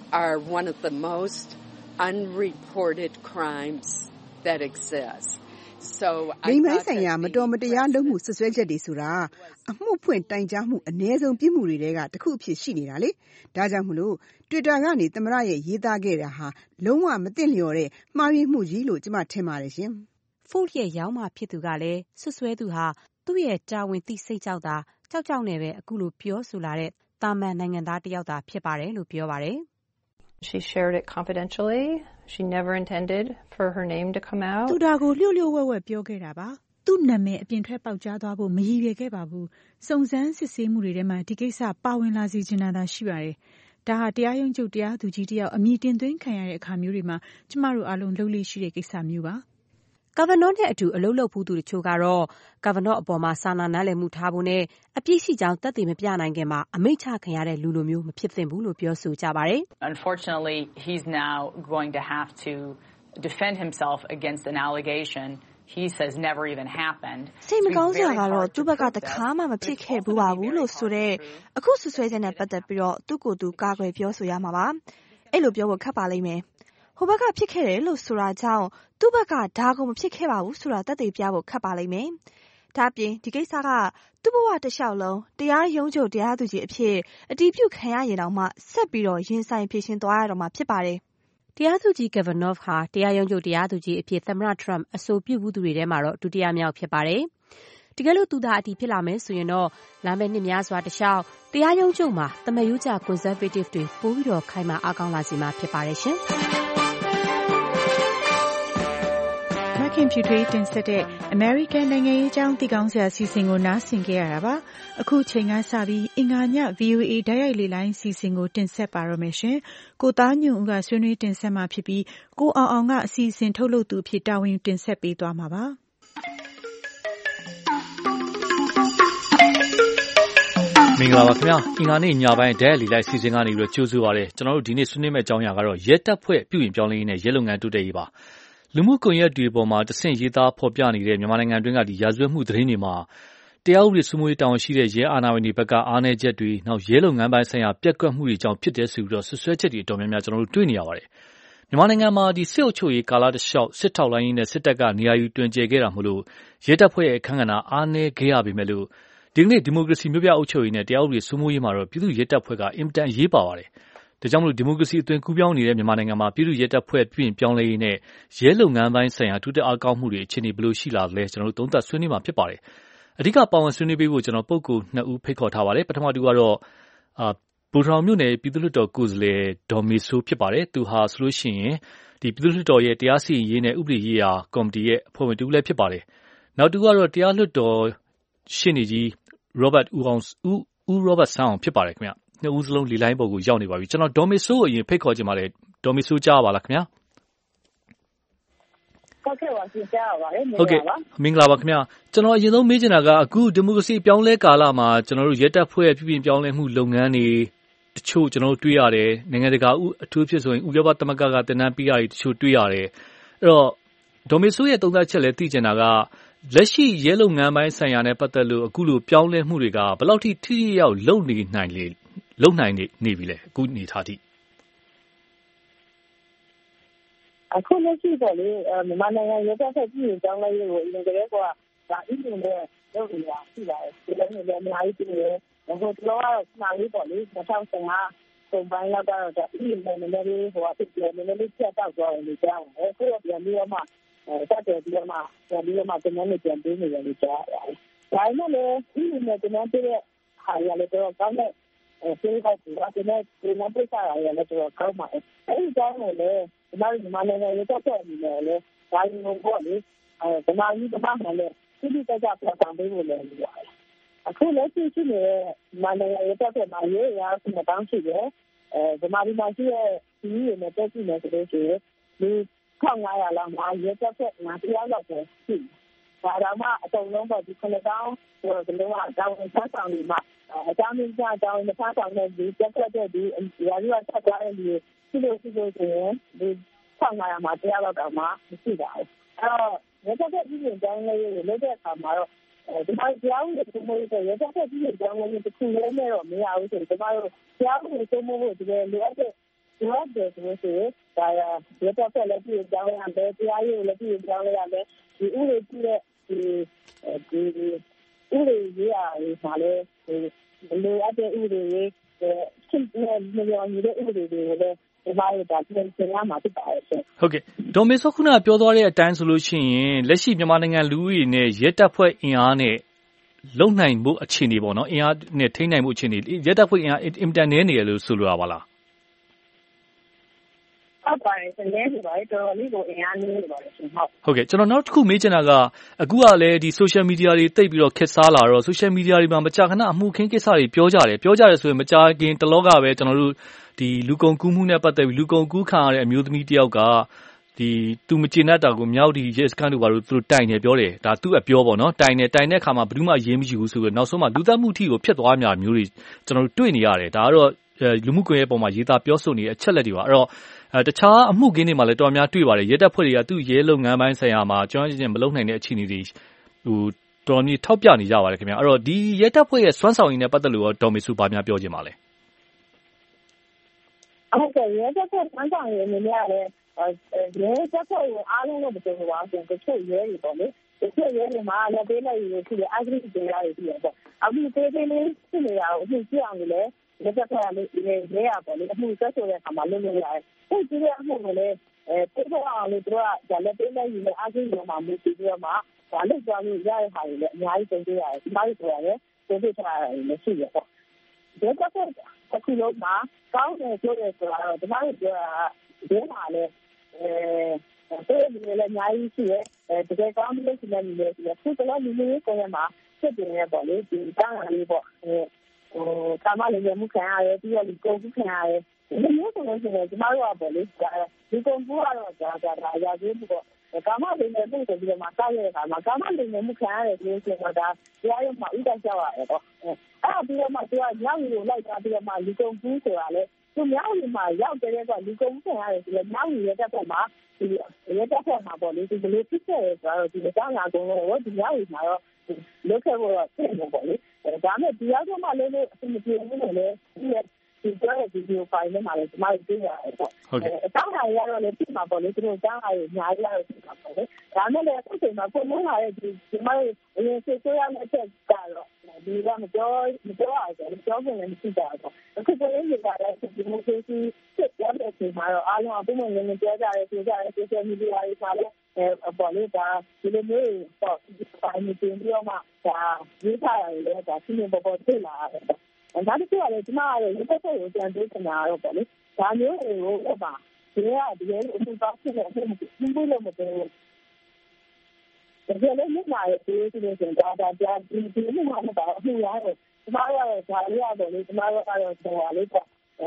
are one of the most unreported crimes that exist. So လိင်ပိုင်းဆိုင်ရာမတော်မတရားလုပ်မှုဆွဆွဲချက်တွေဆိုတာအမှုဖွင့်တိုင်ကြားမှုအ ਨੇ ဆုံးပြစ်မှုတွေတဲကတစ်ခုအဖြစ်ရှိနေတာလေဒါကြောင့်မလို့ Twitter ကနေသမ္မတရဲ့ရေးသားခဲ့တာဟာလုံးဝမသင့်လျော်တဲ့မှားယွင်းမှုကြီးလို့ကျွန်မထင်ပါတယ်ရှင် Ford ရဲ့ရောင်းမဖြစ်သူကလည်းဆွဆွဲသူဟာသူ့ရဲ့တာဝန်သိစိတ်ကြောက်တာကြောက်ကြောက်နဲ့ပဲအခုလိုပြောဆိုလာတဲ့တာမန်နိုင်ငံသားတစ်ယောက်သာဖြစ်ပါတယ်လို့ပြောပါတယ် She shared it confidentially. She never intended for her name to come out. သူဒါကိုလျှို့လျှို့ဝှက်ဝှက်ပြောခဲ့တာပါသူ့နာမည်အပြင်ထွက်ပေါက်ကြားသွားဖို့မရည်ရွယ်ခဲ့ပါဘူးစုံစမ်းစစ်ဆေးမှုတွေထဲမှာဒီကိစ္စပါဝင်လာစေချင်တာသာရှိပါတယ်ဒါဟာတရားရုံးချုပ်တရားသူကြီးတယောက်အမည်တင်သွင်းခံရတဲ့အခါမျိုးတွေမှာကျမတို့အားလုံးလှုပ်လေ့ရှိတဲ့ကိစ္စမျိုးပါ Kavanaugh နဲ့အတူအလုပ်လုပ်ဖို့သူတချို့ကတော့ Kavanaugh အပေါ်မှာစာနာနားလည်မှုထားဖို့နဲ့အပြစ်ရှိကြောင်းသက်သေမပြနိုင်ခင်မှာအမိန့်ချခံရတဲ့လူလိုမျိုးမဖြစ်သင့်ဘူးလို့ပြောဆိုကြပါတယ်။ Unfortunately, he's now going to have to defend himself against an allegation he says never even happened. စိတ်မကောင်းစရာကတော့သူ့ဘက်ကတခါမှမဖြစ်ခဲ့ဘူးပါဘူးလို့ဆိုတဲ့အခုဆွဆွဲချက်နဲ့ပတ်သက်ပြီးတော့သူ့ကိုယ်သူကာကွယ်ပြောဆိုရမှာပါ။အဲ့လိုပြောဖို့ခက်ပါလိမ့်မယ်။ဟိုဘက်ကဖြစ်ခဲ့တယ်လို့ဆိုတာကြောင့်သူ့ဘက်ကဒါကိုမဖြစ်ခဲ့ပါဘူးဆိုတာသက်သေပြဖို့ခက်ပါလိမ့်မယ်။ဒါပြင်ဒီကိစ္စကသူ့ဘဝတစ်လျှောက်လုံးတရားရုံးချုပ်တရားသူကြီးအဖြစ်အတည်ပြုခံရရင်တောင်မှဆက်ပြီးတော့ရင်ဆိုင်ဖြေရှင်းသွားရတော့မှာဖြစ်ပါတယ်။တရားသူကြီး Kavanaugh ဟာတရားရုံးချုပ်တရားသူကြီးအဖြစ်သမ္မတ Trump အဆိုပြုဘူးသူတွေထဲမှာတော့ဒုတိယမြောက်ဖြစ်ပါတယ်။တကယ်လို့သူသာအတည်ဖြစ်လာမယ်ဆိုရင်တော့လာမယ့်နှစ်များစွာတခြားတရားရုံးချုပ်မှာသမယုကျ conservative တွေပိုပြီးတော့ခိုင်မာအားကောင်းလာစေမှာဖြစ်ပါတယ်ရှင်။ခင်ဖြူထွေးတင်ဆက်တဲ့ American နိုင်ငံရေးအကြောင်းသိကောင်းစရာစီစဉ်ကိုနားဆင်ကြရတာပါအခုချိန်ကစပြီးအင်္ဂါည VOA ဓာတ်ရိုက်လေလိုင်းစီစဉ်ကိုတင်ဆက်ပါရမယ်ရှင်ကိုသားညွန့်ဦးကဆွေးနွေးတင်ဆက်မှာဖြစ်ပြီးကိုအောင်အောင်ကအစီအစဉ်ထုတ်လုပ်သူအဖြစ်တာဝန်တင်ဆက်ပေးသွားမှာပါမင်္ဂလာပါခင်ဗျာအင်္ဂါနေ့ညပိုင်းဓာတ်ရိုက်လေလိုက်စီစဉ်ကနေပြီးတော့ကြိုးဆိုပါရစေကျွန်တော်တို့ဒီနေ့ဆွေးနွေးမယ့်အကြောင်းအရာကတော့ရဲတပ်ဖွဲ့ပြုပြင်ပြောင်းလဲရေးနဲ့ရဲလုပ်ငန်းတိုးတက်ရေးပါလူမှုကွန်ရက်တွေပေါ်မှာတဆင့်ရေးသားဖော်ပြနေတဲ့မြန်မာနိုင်ငံတွင်းကဒီရာဇဝတ်မှုသတင်းတွေမှာတရားဥပဒေစိုးမိုးရေးတာဝန်ရှိတဲ့ရဲအာဏာပိုင်တွေဘက်ကအားနည်းချက်တွေနောက်ရဲလုပ်ငန်းပိုင်းဆိုင်ရာပြက်ကွက်မှုတွေကြောင့်ဖြစ်တဲ့ဆိုပြီးတော့ဆွဆွဲချက်တွေအတော်များများကျွန်တော်တို့တွေ့နေရပါတယ်မြန်မာနိုင်ငံမှာဒီစစ်အုပ်ချုပ်ရေးကာလတစ်လျှောက်စစ်ထောက်လိုင်းနဲ့စစ်တပ်ကနေရာယူတွင်ကျယ်ခဲ့တာမို့လို့ရဲတပ်ဖွဲ့ရဲ့အခမ်းကဏ္ဍအားနည်းခဲ့ရပေမဲ့လို့ဒီကနေ့ဒီမိုကရေစီမျိုးပြအုပ်ချုပ်ရေးနဲ့တရားဥပဒေစိုးမိုးရေးမှာတော့ပြည်သူ့ရဲတပ်ဖွဲ့ကအင်မတန်အရေးပါပါတယ်ဒါကြောင့်မလို့ဒီမိုကရေစီအသွင်ကူးပြောင်းနေတဲ့မြန်မာနိုင်ငံမှာပြည်သူ့ရဲတပ်ဖွဲ့ပြုပြင်ပြောင်းလဲရေးနဲ့ရဲလုပ်ငန်းပိုင်းဆိုင်ရာတိုးတက်အားကောင်းမှုတွေအခြေအနေဘယ်လိုရှိလာလဲကျွန်တော်တို့သုံးသပ်ဆွေးနွေးမှာဖြစ်ပါတယ်အဓိကပါဝင်ဆွေးနွေးပေးဖို့ကျွန်တော်ပုဂ္ဂိုလ်2ဦးဖိတ်ခေါ်ထားပါတယ်ပထမတူကတော့ပူထောင်မြို့နယ်ပြည်သူ့လွှတ်တော်ကိုယ်စားလှယ်ဒေါ်မေဆိုးဖြစ်ပါတယ်သူဟာဆိုလို့ရှိရင်ဒီပြည်သူ့လွှတ်တော်ရဲ့တရားစီရင်ရေးနဲ့ဥပဒေရေးရာကော်မတီရဲ့အဖွဲ့ဝင်တူလည်းဖြစ်ပါတယ်နောက်တူကတော့တရားလွှတ်တော်ရှင်းနေကြီး Robert ဦးရောဘတ်ဆန်းအောင်ဖြစ်ပါတယ်ခင်ဗျနှစ်ဦးစလုံးလီလိုင်းပေါ်ကိုရောက်နေပါပြီကျွန်တော်ဒေါ်မေဆိုးကိုအရင်ဖိတ်ခေါ်ချင်ပါတယ်ဒေါ်မေဆိုးကြားပါလားခင်ဗျာဟုတ်ကဲ့ပါရှင်ကြားပါပါတယ်မင်္ဂလာပါခင်ဗျာကျွန်တော်အရင်ဆုံးမေးချင်တာကအခုဒီမိုကရေစီပြောင်းလဲကာလမှာကျွန်တော်တို့ရဲတပ်ဖွဲ့ပြုပြင်ပြောင်းလဲမှုလုပ်ငန်းတွေတချို့ကျွန်တော်တို့တွေ့ရတယ်နိုင်ငံတကာအထူးဖြစ်ဆိုရင်ဥရောပသမဂ္ဂကတင်နန်းပေးရတယ်တချို့တွေ့ရတယ်အဲ့တော့ဒေါ်မေဆိုးရဲ့သုံးသပ်ချက်လည်းသိချင်တာကလက်ရှိရဲလုပ်ငန်းပိုင်းဆိုင်ရာနဲ့ပတ်သက်လို့အခုလိုပြောင်းလဲမှုတွေကဘယ်လောက်ထိထိရောက်လုပ်နိုင်နေပြီလဲအခုနေထားထိအခုလက်ရှိတော့လေမြန်မာနိုင်ငံရဲတပ်ဖွဲ့ပြည်ကြောင်းလေးကိုအရင်ကတည်းကဒါအင်းနဲ့လုပ်နေတာရှိပါတယ်ဒီလိုမျိုးလည်းအများကြီးတွေ့တယ်ဟိုတော့နားလေးပေါ့လေ2015ပုံပိုင်းလောက်ကတော့ဒါအင်းနဲ့နည်းနည်းလေးဟိုအဖြစ်နည်းနည်းလေးချက်တောက်သွားတယ်လို့ကြားတယ်အခုတော့ပြန်ပြီးတော့မှစတဲ့ပြီးတော့မှတင်နေပြန်ပေးနေတယ်လို့ကြားရတယ်ဒါမှလည်းအင်းနဲ့တင်ပေးတဲ့ဟာရလည်းတော့ကောင်းတဲ့ပြေးလိုက်ပြီးတော့ဒီနေ့ပြစားရတယ်လည်းတော့ကောင်းပါတယ်အဲဒီကြောင့်လည်းဒီမှာလည်းရတော့တယ်နေတယ်လေဒါမျိုးပေါ့လေဒီမှာကြီးဒီမှာလည်းဒီကြကြပြန်ပြန်ပေးဖို့လည်းလိုပါတယ်အခုလည်းရှိနေတဲ့မန္တလေးရတော့တယ်မှာရေးရအောင်တောင်းရှိတယ်ဒီမှာဒီမှာရှိတဲ့ဒီရနဲ့တက်ရှိနေဆိုလို့ရှိရင်ဒီ1500လောက်မှာရတော့တယ်ငါတရားလောက်ပဲရှိဒါတော့မှအတုံးလုံးပေါ့ဒီ9000ဟိုဒီလိုအကြောင်းဆက်ဆောင်နေမှာအကြောင်းရင်းအကြောင်းမထားဆောင်တဲ့ဒီတက်တဲ့ဒီရာဇဝတ်ဆက်သွားတဲ့ဒီရှိလို့ဆိုရင်ဒီ1500မှာတရားလောက်တော့မှမရှိပါဘူးအဲ့တော့ရတဲ့ပြည်ကြောင်းလေးကိုလုပ်တဲ့အခါမှာတော့ဒီမှာကြောင်းတွေမျိုးတွေရတဲ့ပြည်ကြောင်းလေးတစ်ခုလေးနဲ့တော့မရဘူးဆိုတော့ကျွန်တော်တို့ကြောင်းတွေသုံးဖို့ဒီလိုအပ်တဲ့တယ်ဆိုလို့ရှိရင်ဒါရတဲ့ဆက်လက်ပြီးကြောင်းရမယ်တရားရေးလည်းပြီးကြောင်းရမယ်ဒီဥပဒေကြီးတဲ့ဒီဥပဒေရေးအားမှာလည်းလိုအပ်တဲ့ဥပဒေရေးစစ်နေမျိုးနေတဲ့ဥပဒေတွေကိုလည်းဒီမှာဒါပြင်ဆင်ရမှာဖြစ်ပါတယ်ရှင်ဟုတ်ကဲ့ဒေါ်မေစောခုနပြောသွားတဲ့အတိုင်းဆိုလို့ရှိရင်လက်ရှိမြန်မာနိုင်ငံလူဦးရေနဲ့ရဲတပ်ဖွဲ့အင်အားနဲ့လုံနိုင်မှုအခြေအနေပေါ့နော်အင်အားနဲ့ထိန်းနိုင်မှုအခြေအနေရဲတပ်ဖွဲ့အင်အားအင်တန်နေနေရလို့ဆိုလိုတာပါလားဟုတ်ပါတယ်ဆင်းနေပြီတော်တော်လေးကိုအင်အားနည်းနေပါတယ်ရှင်ဟုတ်ကဲ့ကျွန်တော်နောက်တစ်ခုမေးချင်တာကအခုကလည်းဒီ social media တွေတိတ်ပြီးတော့ခက်စားလာတော့ social media တွေမှာမကြာခဏအမှုခင်းကိစ္စတွေပြောကြတယ်ဆိုရင်မကြာခင်တလောကပဲကျွန်တော်တို့ဒီလူကုန်ကူးမှုနဲ့ပတ်သက်ပြီးလူကုန်ကူးခံရတဲ့အမျိုးသမီးတယောက်ကဒီသူမကျေနပ်တာကိုမြောက်ဒီရဲစခန်းတို့ဘာလို့သူတို့တိုင်တယ်ပြောတယ်ဒါသူ့အပြောပေါ့နော်တိုင်တဲ့အခါမှာဘယ်သူမှရေးမရှိဘူးဆိုပြီးနောက်ဆုံးမှလူသတ်မှုထိကိုဖြစ်သွားများမျိုးတွေကျွန်တော်တို့တွေ့နေရတယ်ဒါကတော့လူမှုကွန်ရက်ပေါ်မှာရေးသားပြောဆိုနေတဲ့အချက်လက်တွေပါအဲ့တော့တခြားအမှုခင်းတွေမှာလည်းတော်များတွေ့ပါတယ်ရဲတပ်ဖွဲ့တွေကသူ့ရဲလုပ်ငန်းပိုင်းဆိုင်ရာမှာကျွမ်းကျင်မလုပ်နိုင်တဲ့အခြေအနေတွေတော်များထောက်ပြနေကြပါတယ်ခင်ဗျာအဲ့တော့ဒီရဲတပ်ဖွဲ့ရဲ့စွမ်းဆောင်ရည်နဲ့ပတ်သက်လို့ဒေါ်မေစုဘာများပြောချင်ပါလဲဟုတ်ကဲ့ရဲတပ်ဖွဲ့စွမ်းဆောင်ရည်အနေနဲ့လည်းရဲတပ်ဖွဲ့ကိုအားလုံးလို့ပြောပါဆိုတချို့ရဲတွေပေါ့လေတချို့ရဲတွေမှာလည်းပေးလိုက်ရရှိတဲ့အဂရိတရားတွေရှိတယ်ပေါ့အခုသေးသေးလေးဖြစ်နေတာကိုအခုကြည့်အောင်လေလက်ချက်ဖွဲ့လေးရဲရပေါ့လေအမှုဆက်ဆိုတဲ့အခါမှာလုပ်လို့ရတယ်။ဒီကြည့်ရမှုကိုလည်းတိကျအောင်လို့တို့ကဒါလည်းပေးလိုက်ရင်အားကြီးရောမှာမူတည်ပြီးတော့မှဒါလုပ်ကြလို့ရတဲ့ဟာတွေလည်းအများကြီးသိရတယ်။ဒီமாதிரிဆိုရတယ်သိထားရတယ်လည်းရှိရပေါ့။ဒီကတော့အခုလုံးမှာကောင်းတယ်ပြောတယ်ဆိုတော့ဒီမှာပြောတာဒီမှာလည်းတဲ့ဒီလည်းအများကြီးရှိရတကယ်ကောင်းလို့ရှိနေတယ်ဆိုတော့ခုကလည်းလူမျိုးကိုရမှာဖြစ်နေရပေါ့လေဒီတောင်းရလေးပေါ့ကာမလေးမှုခံရတယ်ပြီးတော့ဒီကုန်ကူးခံရတယ်ဒီမျိုးဆိုလို့ရှိရင်ကျမတို့ကပေါ့လေဒီကုန်ကူးကတော့ဒါရာဇဝတ်ပေါ့ကာမလေးနဲ့ပုံစံပြီးတော့မှစားရတဲ့အခါမှာကာမလေးနဲ့မှုခံရတယ်ဆိုလို့ရှိရင်တော့ဒါတရားရုံးမှာဥဒ္ဒကြောက်ရတယ်ပေါ့အဲ့ပြီးတော့မှသူကညောင်ရီကိုလိုက်သွားပြီးတော့မှဒီကုန်ကူးဆိုတာလေသူညောင်ရီမှာရောက်တဲ့ကဒီကုန်ကူးခံရတယ်ဆိုတော့ညောင်ရီရဲ့တက်မှာဒီရဲတပ်ဖွဲ့မှာပေါ့လေဒီလိုဖြစ်ခဲ့ရဆိုတော့ဒီအကြောင်းအရာကုန်လို့ဒီညောင်ရီမှာတော့လောက်ခဲ့ဖို့တော့ဖြစ်နေပေါ့လေဒါမဲ့ဒီရောက်မှလည်းအဆင်မပြေဘူးလို့လည်းဒီကြောရဲ့ဗီဒီယိုဖိုင်ထဲမှာလည်းဒီမှာတွေ့ရတယ်ပေါ့အတောင်းအရာတော့လည်းပြမှာပေါ့လေသူတို့အတောင်းအရာတွေအများကြီးရတယ်ဖြစ်မှာပေါ့လေဒါမဲ့လည်းအခုချိန်မှာပုံမှန်လာတဲ့ဒီမှာအရင်ဆွေးရမယ့်ချက်ကတော့ဒီကမပြောရဘူးပြောဖို့လည်းမရှိကြဘူးအခုကလည်းဒီကလည်းဒီမိုကရေစီစစ်ပြောတဲ့အချိန်မှာတော့အားလုံးအပုံမှန်လည်းပြောကြတယ်ဆိုကြတယ်ဆိုရှယ်မီဒီယာတွေမှာလည်းပေါ်လေဒါဒီလိုမျိုးပေါ့ဒီပိုင်းနေပြီးတော့မှဒါရေးထားရတယ်လေဒါရှင်းပေါ်ပေါ်သိလာရတယ်ဒါတချို့ကလည်းဒီမှာလည်းဒီဘက်ကိုကြံပေးနေတာတော့ပေါ့လေဒါမျိုးတွေကိုဥပမာဒီကဒီလိုအမှုသားဖြစ်တဲ့အမှုဘူးလို့မပြောဘူးဒါကြလည်းမြင်လာရဲ့ဒီလိုဆိုရင်ဒါဒီလိုမှမပါဘူးရတယ်ဒီမှာကတော့ဒါလေးရတယ်လေဒီမှာကတော့ဒါလေးပေါ့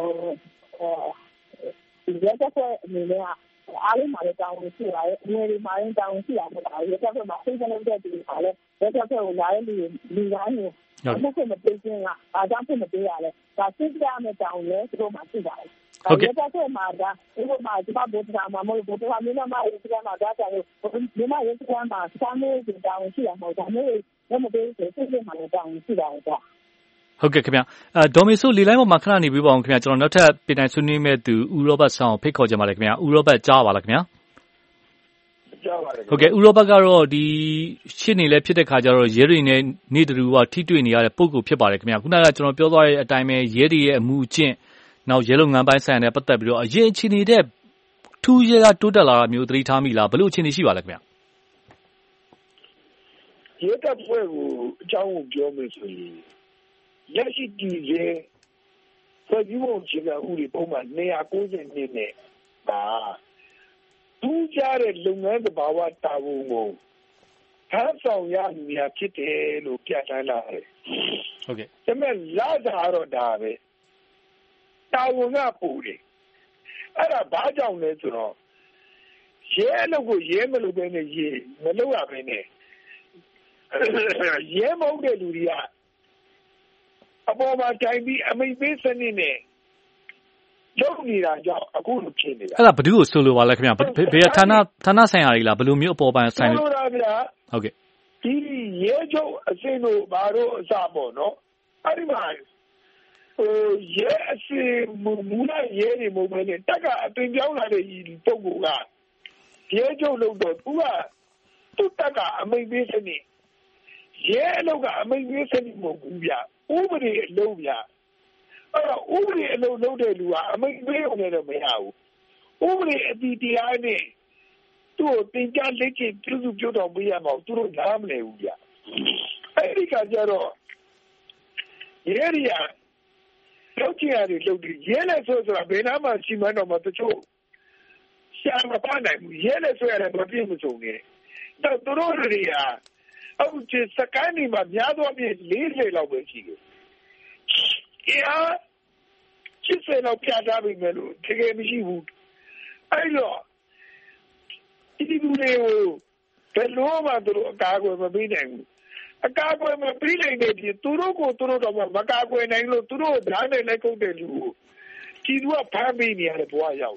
ဒီရက်တဲ့အနေနဲ့အားလုံးမှာလည်းတောင်းဝင်ရှိရတယ်အငယ်တွေမှာလည်းတောင်းဝင်ရှိရတယ်ဒါရက်တဲ့မှာစိတ်ကလေးတဲ့ဒီမှာလည်းရက်တဲ့ကိုလာတဲ့လူတိုင်းကိုအမှုမပေးခြင်းကအားကြောင့်ဖြစ်မပေးရလဲဒါစိတ်ကြမဲ့တောင်းလဲသူတို့မှရှိပါတယ်ဟုတ်ကဲ့ရက်တဲ့မှာဒါဒီလိုမှဒီမှာဘုရားမှာမဟုတ်ဘုရားမျိုးမှာရေးကြမှာဒါကြလို့ဒီမှာရေးကြမှာစာမေးကြတောင်းရှိရမှာဒါမျိုးလည်းမပေးဘူးစိတ်ကမှလည်းတောင်းရှိပါတယ်ကြာဟုတ်ကဲ့ခင်ဗျဒေါ်မေဆိုလေလိုင်းပေါ်မှာခဏနေပြီးပါအောင်ခင်ဗျကျွန်တော်နောက်ထပ်ပြင်တိုင်းဆွေးနွေးမဲ့သူဦးရောဘတ်ဆောင်းဖိတ်ခေါ်ကြပါလေခင်ဗျဦးရောဘတ်ကြားပါလားခင်ဗျကြားပါတယ်ဟုတ်ကဲ့ဦးရောဘတ်ကတော့ဒီရှင်းနေလဲဖြစ်တဲ့ခါကျတော့ရဲတွေနဲ့နေတူကထိတွေ့နေရတဲ့ပုံကိုဖြစ်ပါတယ်ခင်ဗျခုနကကျွန်တော်ပြောသွားတဲ့အတိုင်းပဲရဲတွေရဲ့အမှုအကျင့်နောက်ရဲလုပ်ငန်းပိုင်းဆိုင်ရာနဲ့ပတ်သက်ပြီးတော့အရင်အခြေနေတဲ့ထူးရဲကတိုးတက်လာတာမျိုးသတိထားမိလားဘယ်လိုအခြေအနေရှိပါလဲခင်ဗျရဲတပ်ဖွဲ့ကိုအကြောင်းကိုပြောမယ်ဆိုရင်လက်ရှိဒီရဲဖွဲ့စည်းပုံအခြေခံဥပဒေပုံမှန်292နဲ့ဒါထူးခြားတဲ့လုပ်ငန်းသဘာဝတာဝန်ကိုထမ်းဆောင်ရမည်ဖြစ်တယ်လို့ပြဋ္ဌာန်းလာတယ်ဟုတ်ကဲ့ဒါပေမဲ့လာတာတော့ဒါပဲတာဝန်ကပူတယ်အဲ့ဒါဘာကြောင့်လဲဆိုတော့ရဲအလုပ်ကိုရဲမလုပ်ဘဲနဲ့ရဲမလုပ်ရဘဲနဲ့ရဲမဟုတ်တဲ့လူတွေကအပေါ်မှာတိုင်ပြီးအမိတ်ပေးစနစ်နဲ့လုပ်နေတာကြောင့်အခုလိုဖြစ်နေတာအဲ့ဒါဘယ်သူကိုဆိုလိုပါလဲခင်ဗျဘယ်ဌာနဆိုင်ရာတွေလားဘယ်လိုမျိုးအပေါ်ပိုင်းဆိုင်လို့ဆိုတာဗျာဟုတ်ကဲ့ဒီဒီရဲချုပ်အစင်းတို့ဘာတို့အစပေါ့နော်အဲ့ဒီမှာရဲတပ်ဖွဲ့ရဲအစင်မူလရဲတွေမဟုတ်ဘဲနဲ့တက်ကအသွင်ပြောင်းလာတဲ့ပုဂ္ဂိုလ်ကရဲချုပ်လို့တော့သူ့တက်ကအမိန့်ပေးစနစ်ရဲအလုပ်ကအမိန့်ပေးစနစ်မဟုတ်ဘူးဗျဥပဒေအလုပ်ဗျအဲ့တော့ဥပဒေအလုပ်လုပ်တဲ့လူကအမိန့်ပေးအောင်လည်းမရဘူးဥပဒေအတည်တရားနဲ့သူ့ကိုတင်ကြလက်ကျပြုစုပြောတော်ပေးရမှာသူတို့နားမလည်ဘူးဗျအဲ့ဒီကကြတော့ရဲရီယာလောက်ကြရတယ်လုပ်တယ်ရဲလည်းဆိုတာဘယ်နာမှစီမံတော့မှတချို့ရှာမပါနိုင်ဘူးရဲလည်းဆိုရတယ်မပြည့်မစုံနေတော့သူတို့တွေကအခုစကန်ဒီမှာများသောအားဖြင့်40လောက်ပဲရှိတယ်80လောက်ပြထားပြီမဲ့လို့တကယ်မရှိဘူးအဲ့တော့ဒီလူတွေကိုဘယ်လိုမှသူတို့အကာအကွယ်မပေးနိုင်ဘူးအကာအကွယ်မပေးနိုင်တဲ့ပြင်သူတို့ကိုသူတို့တော့မကာကွယ်နိုင်လို့သူတို့ဓာတ်နဲ့လက်ကုပ်တဲ့လူကိုဒီလူကဖမ်းပေးနေရတဲ့ဘဝရောက်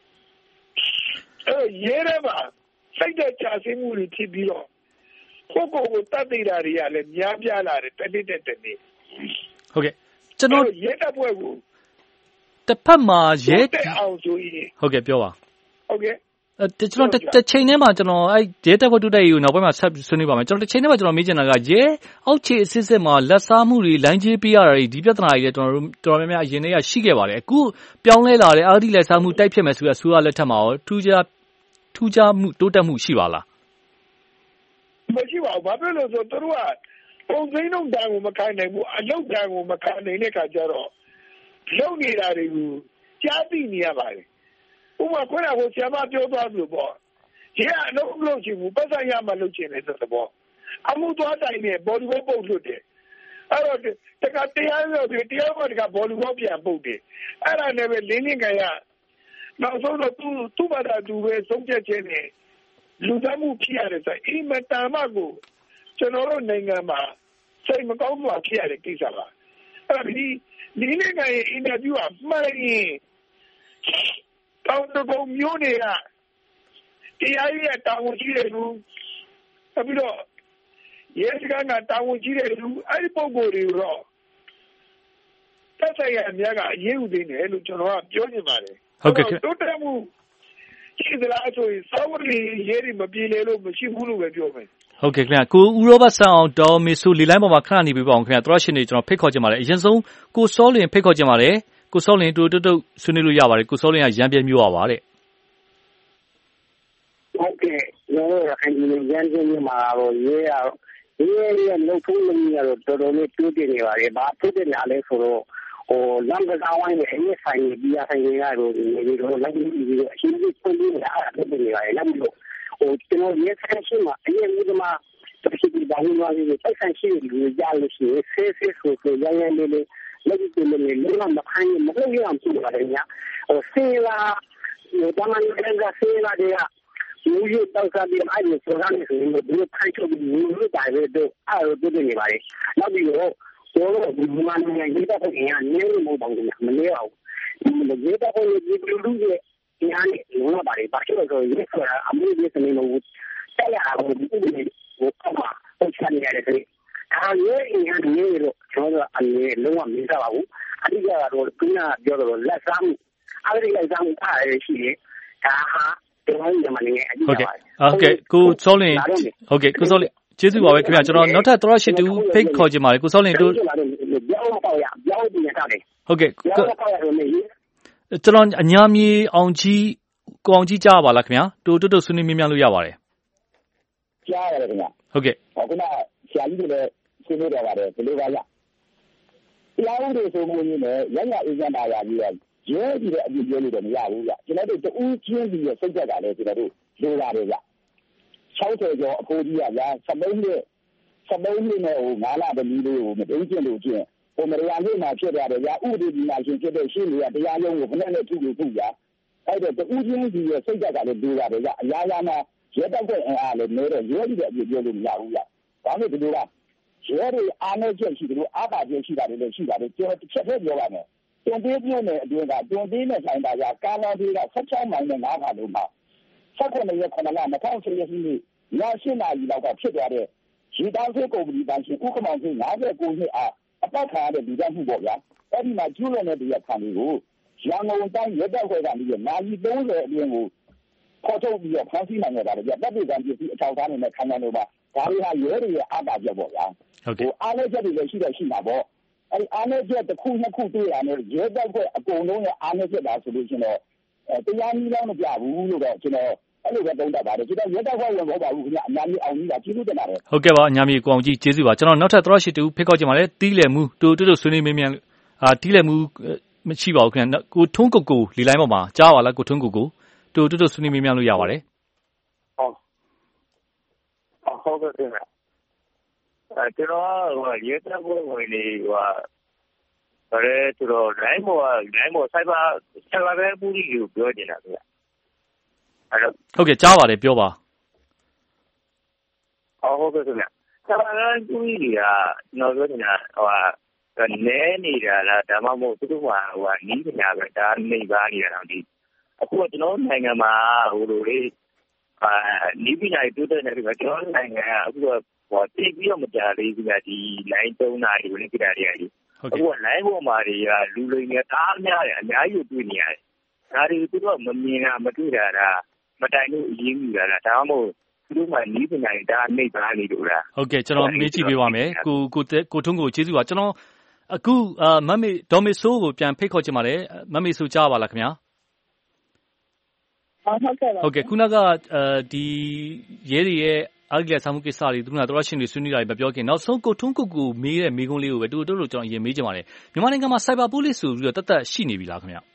ရဲရဲမှာစိတ်တဲ့ချာစင်းမှုတွေဖြစ်ပြီးတော့ကိုတတ်သိတာတွေကလည်းများပြားလာတယ်တစ်နေ့နဲ့တစ်နေ့ဟုတ်ကဲ့ကျွန်တော်ရဲတပ်ဖွဲ့ကိုတစ်ဖက်မှာရဲတဲ့အောင်ဆိုရင်ဟုတ်ကဲ့ပြောပါဟုတ်ကဲ့ကျွန်တော်တစ်ချိန်ထဲမှာကျွန်တော်အဲ့ရဲတပ်ဖွဲ့တူတဲ့ကိုနောက်ပိုင်းမှာဆက်ဆွေးနွေးပါမယ်ကျွန်တော်တစ်ချိန်ထဲမှာကျွန်တော်မေးချင်တာကရဲအောက်ခြေအစစ်စစ်မှာလက်စားမှုတွေလိုင်းကြီးပေးရတာဒီပြဿနာတွေလည်းကျွန်တော်တို့တော်တော်များများအရင်တည်းကရှိခဲ့ပါတယ်အခုပြောင်းလဲလာတဲ့အာဒီလက်စားမှုတိုက်ဖြစ်မယ်ဆိုရဆိုရလက်ထက်မှာရောထူးခြားမှုတိုးတက်မှုရှိပါလားမရှိပါဘူးဘာဖြစ်လို့ဆိုတော့သူတို့ကပုံစံလုံးတန်ကိုမခံနိုင်ဘူးအလုပ်တန်ကိုမခံနိုင်တဲ့ခါကျတော့လုပ်နေတာတွေကိုကြားသိနေရပါတယ်ဥပမာခုနကဆရာမပြောသွားသလိုပေါ့ရဲအလုပ်ချင်ဘူးပတ်စံရမှလုပ်ချင်တယ်ဆိုတော့အမှုသွားတိုင်နဲ့ဘော်ဒီဘောပုတ်လွတ်တယ်အဲ့တော့တကတရားရောတရားကဘော်ဒီဘောပြန်ပုတ်တယ်အဲ့ဒါနဲ့ပဲလင်းကန်ရနောက်ဆုံးတော့သူ့ဘာသာသူပဲဆုံးဖြတ်ခြင်းနဲ့လူသားမှုဖြစ်ရတယ်ဆိုအိမ်မတာမကိုကျွန်တော်တို့နိုင်ငံမှာစိတ်မကောင်းမှုဖြစ်ရတဲ့ကိစ္စပါအဲ့ဒါဒီနိုင်ငံရဲ့အင်တာဗျူးကမှန်ရင်တောင်တကုံမျိုးတွေကတရားရေးတာဝန်ရှိတဲ့လူပြီးတော့ရဲစခန်းကတာဝန်ရှိတဲ့လူအဲ့ဒီပုံကိုယ်တွေတော့တက်ဆိုင်ရာအများကအရေးဥသိနေတယ်လို့ကျွန်တော်ကပြောနေပါတယ်ဟုတ်ကဲ့တိုးတက်မှုရှိသလားဆိုရင်စောဝရီရဲတွေမပြေလည်လို့မရှိဘူးလို့ပဲပြောမယ်ဟုတ်ကဲ့ခင်ဗျကိုဦးရောဘတ်ဆန်အောင်ဒေါ်မီဆူလီလိုင်းပေါ်မှာခဏနေပြပါအောင်ခင်ဗျသရရှင်တွေကျွန်တော်ဖိတ်ခေါ်ကြပါမယ်အရင်ဆုံးကိုစောလင်ဖိတ်ခေါ်ကြပါမယ်ကိုစောလင်တူတုတ်ဆွေးနွေးလို့ရပါတယ်ကိုစောလင်ကရန်ပြမျိုးပါတဲ့ဟုတ်ကဲ့ကျွန်တော်ရခိုင်ပြည်နယ်ရန်ပြမျိုးမှာတော့ရဲလုံထုံးလုံရတော့တော်တော်လေးတိုးတက်နေပါလေဘာတိုးတက်လာလဲဆိုတော့လမ်းကစားဝိုင်းနဲ့အရေးဆိုင်ပြီးရဆိုင်ရတော့ဒီလိုလိုက်ပြီးအရှင်းကြီးပုံပြီးတာအဲ့ဒါတိုးတက်နေပါလေလမ်းလို့ကျွန်တော်ရဲဆိုင်ရှိမှာအရင်ကမှတပိတ်ဘာလို့လဲဆိုဆိုင်ရှိလူကြားလို့ရှိရင်ဆေးဆိုရရလေးလက်ကျနေလေလုံးဝမခိုင်းမဟုတ်ရအောင်ပြုပါတယ်ညာဆေးလာတမန်ကလည်းဆေးလာတဲ့လူကြီးတောက်စားပြီးအဲ့ဒီဆိုရမ်းဆိုရင်ဒီခိုင်းချုပ်ပြီးလူတွေတိုင်းပဲတော့အဲ့လိုတွေ့နေပါလေနောက်ပြီးတော့ဒီမှာနေရေးတဲ့ပုံရနေလို့မဟုတ်ဘူးမနေအောင်ဒီရေးတဲ့ပုံကြီးလူတွေညာနေလုံးဝပါတယ်ဘာလို့လဲဆိုရင်အမှုတွေစနေလို့တက်ရအောင်ဒီလိုကမှပုံချနေရတယ်ဆိုအားရေးရနေလို့ကျွန်တော်အနေလုံးဝမင်းစားပါဘူးအဓိကတော့ခုနပြောတော့လက်စားမှုအဲ့ဒီလက်စားမှုအားရရှိရင်ဒါဟာဟုတ်ကဲ့ကိုစောလင်ဟုတ်ကဲ့ကိုစောလင်ကျေးဇူးပါပဲခင်ဗျကျွန်တော်နောက်ထပ်သောရရှိတူဖိတ်ခေါ်ချင်ပါတယ်ကိုစောလင်တို့ပြောင်းပြင်ထားတယ်ဟုတ်ကဲ့ကျွန်တော်အညာမြေအောင်ကြီးကြားပါလားခင်ဗျတိုးဆွေးနွေးမြင်းလို့ရပါတယ်ကြားရတယ်ခင်ဗျဟုတ်ကဲ့ခုနဆရာကြီးတွေလည်းဆွေးနွေးကြပါတယ်ဘယ်လိုပါလဲတရားဥပဒေဆိုမှုနဲ့ရရအေဂျင့်တာရပြီးတော့ရဲကြီးတဲ့အပြည့်ပြောလို့တော့မရဘူးဗျကျွန်တော်တို့တူးချင်းပြီးစိတ်ကြတာလည်းကျွန်တော်တို့လိုပါတယ်ဗျ60ကျော်အဖိုးကြီးကဗျာ13နှစ်နဲ့9လသမီးလေးကိုမသိကျင့်လို့ချင်းမရရလေးမှာဖြစ်ရတယ်ဗျာဥပဒေဒီမှာရှင်ဖြစ်တဲ့ရှင်းတွေကတရားရုံးကိုခဏနဲ့ထုလို့ထုဗျာအဲ့တော့တူးချင်းပြီးစိတ်ကြတာလည်းလိုပါတယ်ဗျာအများကြီးမှာရဲတပ်ဖွဲ့အင်အားလည်းနေတော့ရဲကြီးတဲ့အပြည့်ပြောလို့မရဘူးဗျာဒါနဲ့ဒီလိုကရဲတွေအားနဲ့ချက်ရှိတယ်လို့အားပါချက်ရှိတာလည်းရှိပါတယ်ကျွန်တော်တစ်ချက်တည်းပြောပါမယ်တွန်သေးပြည့်နဲ့အတွင်းကတွန်သေးနဲ့ဆိုင်တာကကာလာသေးက16မိုင်နဲ့9ခါလုံးမှာ17ရက်9လ2010ရက်နေ့ည8နာရီလောက်ကဖြစ်သွားတဲ့ရေတောင်ဆေးကုမ္ပဏီပိုင်ရှင်ဥက္ကမောင်စိတ်59နှစ်အားအပတ်ခံရတဲ့လူသားမှုပေါ့ဗျာအဲ့ဒီမှာကျူးလွန်တဲ့တရားခံတွေကိုရန်ကုန်တိုင်းရဲတပ်ဖွဲ့ကနေနာရီ30အတွင်းကိုခေါ်ထုတ်ပြီးတော့ဖမ်းဆီးနိုင်ခဲ့ပါတယ်ဗျတပ်ပြည်ကံပစ္စည်းအထောက်အထားတွေနဲ့ခံရလို့ပါဒါတွေဟာရဲတွေရဲ့အားသာချက်ပေါ့ဗျာအားနည်းချက်တွေလည်းရှိမှာပေါ့အဲ့ဒီအားနည်းချက်တစ်ခုနှစ်ခုတွေ့ရတဲ့ရဲတပ်ဖွဲ့အကုန်လုံးရဲ့အားနည်းချက်ဒါဆိုလို့ရှိရင်တော့တရားနည်းလည်းမပြဘူးလို့တော့ကျွန်တော်အဲ့လိုပဲသုံးသပ်ပါတယ်ကျွန်တော်ရဲတပ်ဖွဲ့ဝင်မဟုတ်ပါဘူးခင်ဗျအများကြီးအောင်ကြီးပါကျေးဇူးတင်ပါတယ်ဟုတ်ကဲ့ပါအများကြီးကိုအောင်ကြီးကျေးဇူးပါကျွန်တော်နောက်ထပ်သရရှိတူဖိတ်ခေါ်ချင်ပါတယ်တီးလည်မှုတို့ဆွေးနွေးမင်းမြန်တီးလည်မှုမရှိပါဘူးခင်ဗျကိုထွန်းကိုလီလိုင်းပေါ်မှာကြားပါလားကိုထွန်းကိုတို့ဆွေးနွေးမင်းမြန်လို့ရပါတယ်ဟုတ်ကဲ့ခင်ဗျကျွန်တော်ရဲတပ်ဖွဲ့ဝင်တွေဆိုတော့လိုင်းပေါ်စိုက်ပါပဲပူရီကိုပြောနေတာခင်ဗျဟုတ်ကဲ့ကြားပါတယ်ပြောပါဟုတ်ကဲ့ခင်ဗျစိုက်ပါပဲပူရီကကျွန်တော်ပြောနေတာနဲနေတာလားဒါမှမဟုတ်သူတို့ကနီးနေတာပဲဒါနေပါနေတာတော့ဒီအခုကကျွန်တော်နိုင်ငံမှာလိုလေးနီးပညာရေးတိုးတက်နေတယ်ကျွန်တော်နိုင်ငံကအခုကတိတ်ပြီးတော့မကြသေးဘူးဒီလိုင်း3နာရီဝင်ကြတာတွေအခုကလိုင်းပေါ်မှာတွေကလူလိမ်တွေတအားများတယ်အများကြီးတွေ့နေရတယ်ဒါတွေသူတို့ကမမြင်တာမတွေ့တာမတိုင်လို့အရေးကြီးတာဒါမှမဟုတ်သူတို့မှနီးပညာရေးဒါနှိပ်ပါနေလို့လားဟုတ်ကဲ့ကျွန်တော်မေးကြည့်ပေးပါမယ်ကိုထွန်းကိုကျေးဇူးပါကျွန်တော်အခုမမေဒေါ်မေဆိုးကိုပြန်ဖိတ်ခေါ်ချင်ပါတယ်မမေဆိုးကြားပါလားခင်ဗျာဟုတ်ကဲ့ခုနကဒီရဲတွေရဲ့အားကြီးလက်ဆောင်မှုကိစ္စတွေသူကတော်ရှင်တွေဆွေးနွေးတာတွေမပြောခင်နောက်ဆုံးကိုထွန်းကိုမေးတဲ့မေးခွန်းလေးကိုပဲတို့ကျွန်တော်အရင်မေးချင်ပါတယ်မြန်မာနိုင်ငံမှာ Cyber Police ဆိုပြီးတော့တတ်ရှိနေပြီလားခင်ဗျာ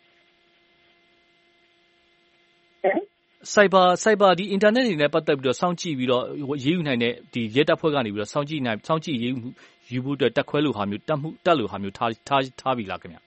Cyber ဒီ internet တွေနဲ့ပတ်သက်ပြီးတော့စောင့်ကြည့်ပြီးတော့ရေးယူနိုင်တဲ့ဒီရဲတပ်ဖွဲ့ကနေပြီးတော့စောင့်ကြည့်ရေးယူဖို့အတွက်တက်ခွဲလိုဟာမျိုးတက်လိုဟာမျိုးထားပြီလားခင်ဗျာ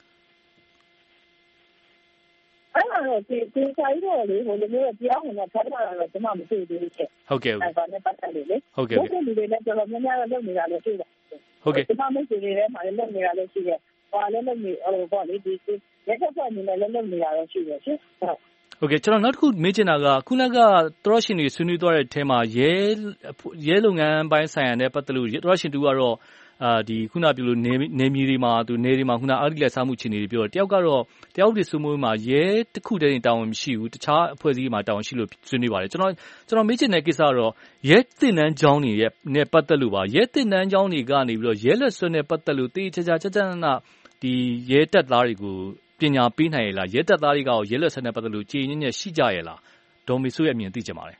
အဲ့တော့ဒီဆိုင်တော့လေဟိုလိုမျိုးပြောင်းနေတာဖတ်တာတော့ကျွန်မမသိသေးဘူးချက်ဟုတ်ကဲ့အဲ့ဒါနဲ့ပတ်သက်လို့လေဟုတ်ကဲ့ဒီလူတွေနဲ့ကျွန်တော်များများလုပ်နေတာလည်းတွေ့တယ်ဟုတ်ကဲ့ကျွန်မမရှိသေးတယ်မှာလည်းလုပ်နေတာလည်းရှိတယ်ဟောလည်းလုပ်နေပေါ့လေဒီရက်ချက်ဖွဲ့နေလည်းလုပ်နေတာလည်းရှိတယ်ရှင်ဟုတ်ကဲ့ကျွန်တော်နောက်တစ်ခုမေးချင်တာကခုနကသရရှင်တွေဆွေးနွေးသွားတဲ့အထဲမှာရဲလုပ်ငန်းပိုင်းဆိုင်ရာနဲ့ပတ်သက်လို့သရရှင်တူကတော့ဒီခုနပြောလို့နေမြေတွေမှာနေတွေမှာခုနအားကြီးလက်စားမှုအခြေအနေတွေပြောတယ်တယောက်ကတော့တယောက်တွေစိုးမိုးမှာရဲတစ်ခုတည်းတာဝန်မရှိဘူးတခြားအဖွဲ့အစည်းမှာတာဝန်ရှိလို့ဆွေးနွေးပါတယ်ကျွန်တော်မေးချင်တဲ့ကိစ္စကတော့ရဲတင်နန်းကျောင်းတွေနဲ့ပတ်သက်လို့ပါရဲတင်နန်းကျောင်းတွေကနေပြီးတော့ရဲလက်စွဲနဲ့ပတ်သက်လို့တေးချာဒီရဲတပ်သားတွေကိုပညာပေးနိုင်ရလားရဲတပ်သားတွေကရောရဲလက်စွဲနဲ့ပတ်သက်လို့ကြည်ညင်းညက်ရှိကြရလားဒေါ်မေဆိုးရဲ့အမြင်သိချင်ပါတယ်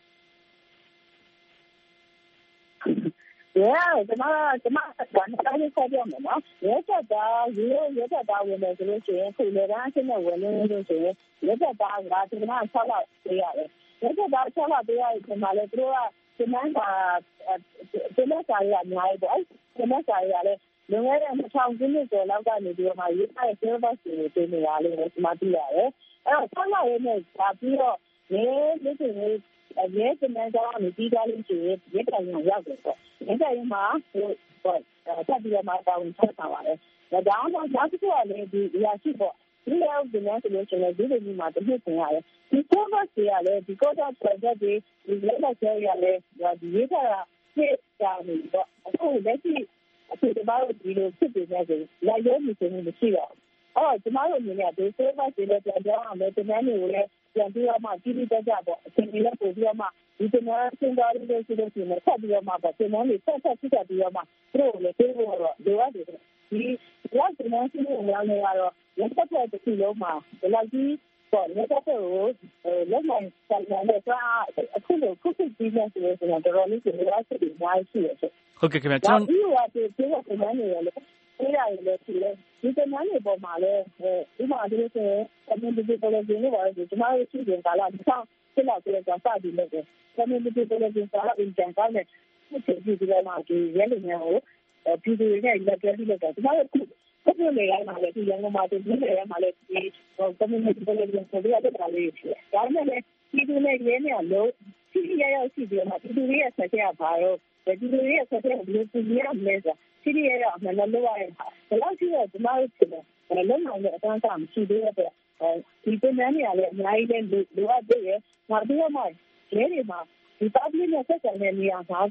ကျွန်မတိုင်းဆက်ပြမယ်နော်ရဲတပ်သားဝင်တယ်ဆိုလို့ရှိရင်ခုလေတန်းအချင်းနဲ့ဝင်လို့ဆိုရင်ရဲတပ်သားကဒီမှာ6လပေးရတယ်ရဲတပ်သား6လပေးရရင်ဒီမှာလေသူတို့ကဒီမှာဒီမှာစာရအများကြီးပေါ့ဒီမှာစာရလည်းလွန်ခဲ့တဲ့2000ခုနှစ်ကျော်လောက်ကနေပြီးတော့မှရေးထားတဲ့ syllabus တွေတင်နေရလို့ကျွန်မသိရတယ်အဲ့တော့6လရဲနဲ့ဒါပြီးတော့ရဲတင်နန်းကျောင်းကနေပြီးသွားလို့ရှိရင်ရဲတိုင်ရရောက်တယ်ပေါ့ရဲတိုင်မှာဟိုဆက်ပြီးတော့မှတောင်းချက်ပါပါတယ်ဒါမှမဟုတ်နောက်တစ်ခုကလည်းဒီအရာရှိပေါ့ဒီရောက်ဒီနေ့ဆိုလို့ရှိရင်ဒီလိုမျိုးမှာတစ်နှစ်ပြင်ရတယ်ဒီ syllabus တွေကလည်းဒီ code project တွေဒီလက်လက်ကျရလည်းဒီရေးထားတာဖြစ်ကြနေတော့အခုလက်ရှိအခုဒီမှာဒီလိုဖြစ်နေတယ်ဆိုလိုက်ရဲမှုမျိုးမရှိတော့ကျွန်တော်တို့အနေနဲ့ဒီ syllabus တွေလည်းပြန်ပြောင်းအောင်လည်းဒီနေ့တွေကိုလည်းပြန်ပြီးတော့မှကြီးကြီးကျယ်ကျယ်ပေါ့အချိန်ကြီးလည်းပို့ပြီးတော့မှဒီတင်နန်းစင်တော်လေးတွေဆိုလို့ရှိရင်ဆက်ပြီးတော့မှပေါ့တင်နန်းတွေဆက်ပြီးတော့မှသူတို့လည်းပြေးဖို့တော့လိုရတယ်ဒီရောက်တင်နန်းစင်တော်များများတော့လက်ဆက်တဲ့တစ်ခုလုံးမှာဒီလောက်ကြီးပေါ့လက်ဆက်ကိုလက်နိုင်ဆိုင်တဲ့ဆိုအခုလိုခုပြီးနေဆိုတော့တော်တော်လေးကိုလက်ဆက်ပြီးများရှိတယ်ဟုတ်ကဲ့ခင်ဗျာကျွန်တော်ဒီကတင်နန်းတွေလည်းပြေးရတယ်လည်းရှိတယ်ဒီတင်နန်းတွေပေါ်မှာလည်းဒီမှာဒီလိုဆိုရင် community college တွေပါဆိုကျွန်တော်တို့ရှိတယ်ကာလ2000ဆက်လာပြီးတော့စပြီးလုပ်တယ် community college ကလည်းအင်ဂျင်ကောင်းတဲ့ဒီလိုမှဒီရဲလူမျိုးကိုပြည်သူတွေနဲ့လက်တွဲပြီးလုပ်တာကျွန်တော်တို့အခုနေရာမှာလည်းဒီရန်ကုန်မှာဒီနေရာမှာလည်းဒီ community college ကိုပြရတဲ့လေးရှိတယ်ဒါပေမဲ့ပြည်သူနဲ့ရဲနဲ့လို့စီးရရောက်ရှိပြီးမှပြည်သူတွေရဲ့ဆက်ချက်ပါတော့ဒီလိုရဲ့ဆက်ချက်ဘယ်လိုပြရမလဲဆိုစီးရရောက်မှလည်းလုပ်ရတဲ့ဟာဘယ်လောက်ရှိတော့ကျွန်တော်တို့ဖြစ်တယ်လုံးဝလည်းအတန်းစားမရှိသေးတဲ့ဒီတင်နန်းတွေကလည်းအများကြီးလည်းလိုအပ်သေးတယ်။နောက်ပြီးတော့မှရဲတွေမှာဒီ public နဲ့ဆက်ဆံတဲ့နေရာမှာ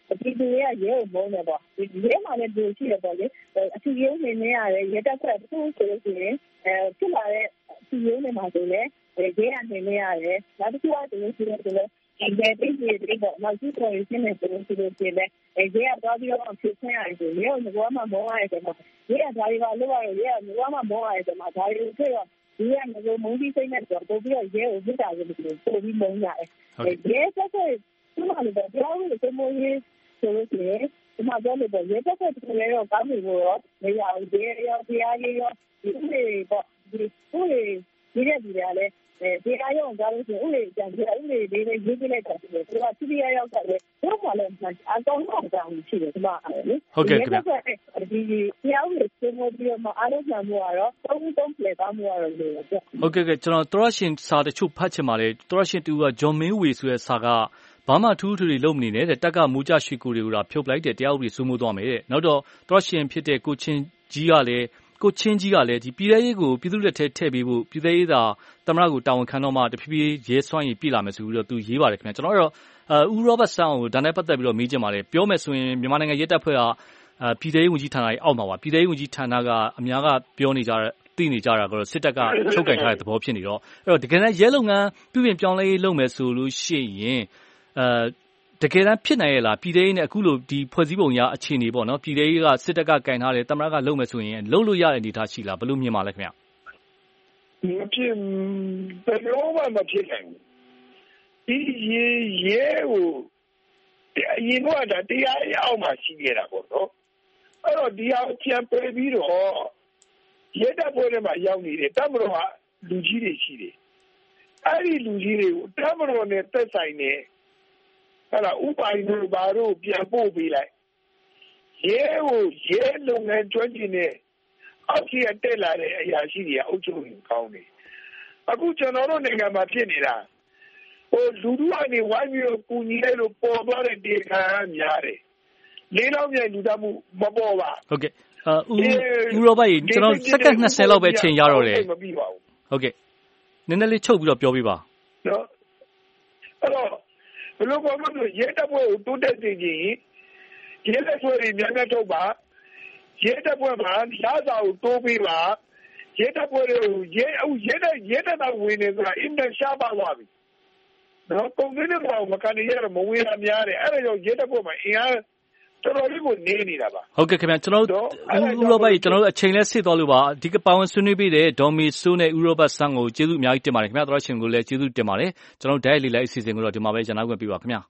ပြည်သူတွေကရဲကိုမုန်းတယ်ပေါ့ရဲမှာလည်းဒီရှိတယ်ပေါ့လေအထူးရုံးနေနေရတယ်ရဲတပ်ဖွဲ့တစ်ခုဆိုလို့ရှိရင်ဖြစ်လာတဲ့အထူးရုံးနေမှာဆိုလည်းရဲကနေနေရတယ်နောက်တစ်ခုကဆိုလို့ရှိရင်ဒီတိတ်ကြီးတွေပေါ့နောက်ကျတော့ရင်းနေဆိုလို့ရှိရင်လည်းရဲကတော့ပြီးတော့ဖြစ်ခွင့်ရတယ်ဆိုရဲကိုဘာမှမမောရတယ်ဆိုတော့ရဲကဒါတွေကလို့ရဲကဘာမှမမောရတယ်ဆိုတော့ဒါတွေဖြစ်တော့ဒီကမျိုးမုန်းပြီးစိတ်နဲ့တော့ပို့ပြီးတော့ရဲကိုပြတာလို့ပို့ပြီးမုန်းရတယ်ရဲဆက်ဆက်ဒီမှာလည်းပြောလို့ဆိုမိုးရေးဆိုလို့ရှိရင်ဒီမှာပြောလို့ရဲဆက်ဆက်တကယ်တော့ကောင်းပြီလို့ရောနေရာရဲရောတရားရေးရောဒီဥလေပေါ့ဒီဥလေဒီရက်ဒီရလဲတရားရုံးကြားလို့ရှိရင်ဥလေကြံပြဥလေလေးလေးရေးပြလိုက်တာဆိုတော့သူကစီရီယာရောက်တယ်တော့မှလည်းအကောင်းဆုံးကြောင်းရှိတယ်ဒီမှာလေဟုတ်ကဲ့ခင်ဗျဒီတရားဥလေစမိုးပြီးတော့အားလုံးမှမှုကတော့သုံးပြေကောင်းမှုကတော့လို့ပြောဟုတ်ကဲ့ကျွန်တော်သောရရှင်စာတချို့ဖတ်ချင်ပါလေသောရရှင်တူကဂျွန်မင်းဝေဆိုတဲ့စာကဘာမှထူးထူးတွေလုပ်မနေနဲ့တဲ့တက်ကမူကြရွှေကိုတွေကဖြုတ်လိုက်တဲ့တရားဥပဒေစိုးမိုးသွားမယ်တဲ့နောက်တော့သောရရှင်ဖြစ်တဲ့ကိုချင်းကြီးကလည်းဒီပြည်ထောင်ရေးကိုပြည်သူလက်ထဲထည့်ပေးဖို့ပြည်ထောင်ရေးသာသမ္မတကိုတာဝန်ခံတော့မှတဖြည်းဖြည်းရဲစွမ်းရည်ပြည်လာမယ်ဆိုပြီးတော့သူရေးပါတယ်ခင်ဗျကျွန်တော်ကတော့ဦးရောဘတ်ဆန်ကိုဒါနဲ့ပတ်သက်ပြီးတော့မေးချင်ပါတယ်ပြောမယ်ဆိုရင်မြန်မာနိုင်ငံရဲတပ်ဖွဲ့ကပြည်ထောင်ရေးဝန်ကြီးဌာနရဲ့အောက်မှာပါပြည်ထောင်ရေးဝန်ကြီးဌာနကအများကပြောနေကြတဲ့သိနေကြတာကတော့စစ်တပ်ကချုပ်ကင်ထားတဲ့သဘောဖြစ်နေတော့အဲ့တော့တကယ်တမ်းရဲလုပ်ငန်းပြုပြင်ပြောင်းလဲရေးလုပ်မယ်ဆိုလို့ရှိရင်တကယ်တမ်းဖြစ်နိုင်ရဲ့လားပြည်ထောင်ရေးနဲ့အခုလိုဒီဖွဲ့စည်းပုံရအခြေအနေပေါ့နော်ပြည်ထောင်ရေးကစစ်တပ်ကကင်ထားတယ်သမ္မတကလုပ်မယ်ဆိုရင်လုပ်လို့ရတဲ့အနေအထားရှိလားဘယ်လိုမြင်ပါလဲခင်ဗျမဖြစ်ဘယ်လိုမှမဖြစ်နိုင်ဘူးဒီရဲကိုအရင်ကတရားရအောင်မှရှိခဲ့တာပေါ့နော်အဲ့တော့ဒီအောင်ချန်ပယ်ပြီးတော့ရဲတပ်ဖွဲ့ထဲမှာရောက်နေတယ်တပ်မတော်ကလူကြီးတွေရှိတယ်အဲ့ဒီလူကြီးတွေကိုတပ်မတော်နဲ့သက်ဆိုင်နေအဲ့ဒါဥပိုင်တို့ဘာတို့ပြန်ပို့ပေးလိုက်ရဲကိုရဲလုပ်ငန်းကျွမ်းကျင်တဲ့အောက်ကြီးတက်လာတဲ့အရာရှိတွေအုပ်ချုပ်ရင်ကောင်းတယ်အခုကျွန်တော်တို့နိုင်ငံမှာဖြစ်နေတာလူထုကနေဝိုင်းပြီးကူညီလိုက်လို့ပေါ်သွားတဲ့ဒေခံများတယ်လေးလောက်ပြန်လူသားမှုမပေါ်ပါဟုတ်ကဲ့ဦးရောဘတ်ကျွန်တော်စက္ကန့်20လောက်ပဲအချိန်ရတော့တယ်ဟုတ်ကဲ့နည်းနည်းလေးချုပ်ပြီးတော့ပြောပြပါနော်အဲ့တော့ဘယ်လိုပေါ်လို့ရဲတပ်ဖွဲ့ကိုတိုးတက်စေချင်ရဲတပ်ဖွဲ့တွေများများထုတ်ပါရဲတပ်ဖွဲ့မှာလာစာကိုတိုးပေးပါရဲတပ်ဖွဲ့တွေကိုရဲတပ်ဝင်နေဆိုတာအင်တာရှားပါသွားပြီနော်ပုံစံနဲ့တော့မကန်ရမဝင်ရများတယ်အဲ့ဒါကြောင့်ရဲတပ်ဖွဲ့မှာအင်အားတော်တော်လေးကိုနေနေတာပါဟုတ်ကဲ့ခင်ဗျကျွန်တော်ဦးရောဘတ်ကျွန်တော်အချိန်လဲစစ်သွားလို့ပါဒီကပါဝင်ဆွေးနွေးပေးတဲ့ဒေါ်မီဆိုးနဲ့ဦးရောဘတ်ဆန်းကိုကျေးဇူးအများကြီးတင်ပါတယ်ခင်ဗျတော်ရှင်ကိုလည်းကျေးဇူးတင်ပါတယ်ကျွန်တော်ဓာတ်ရိုက်လေးလိုက်အစီအစဉ်ကိုတော့ဒီမှာပဲကျွန်တော်ဝင်ပြပါခင်ဗျ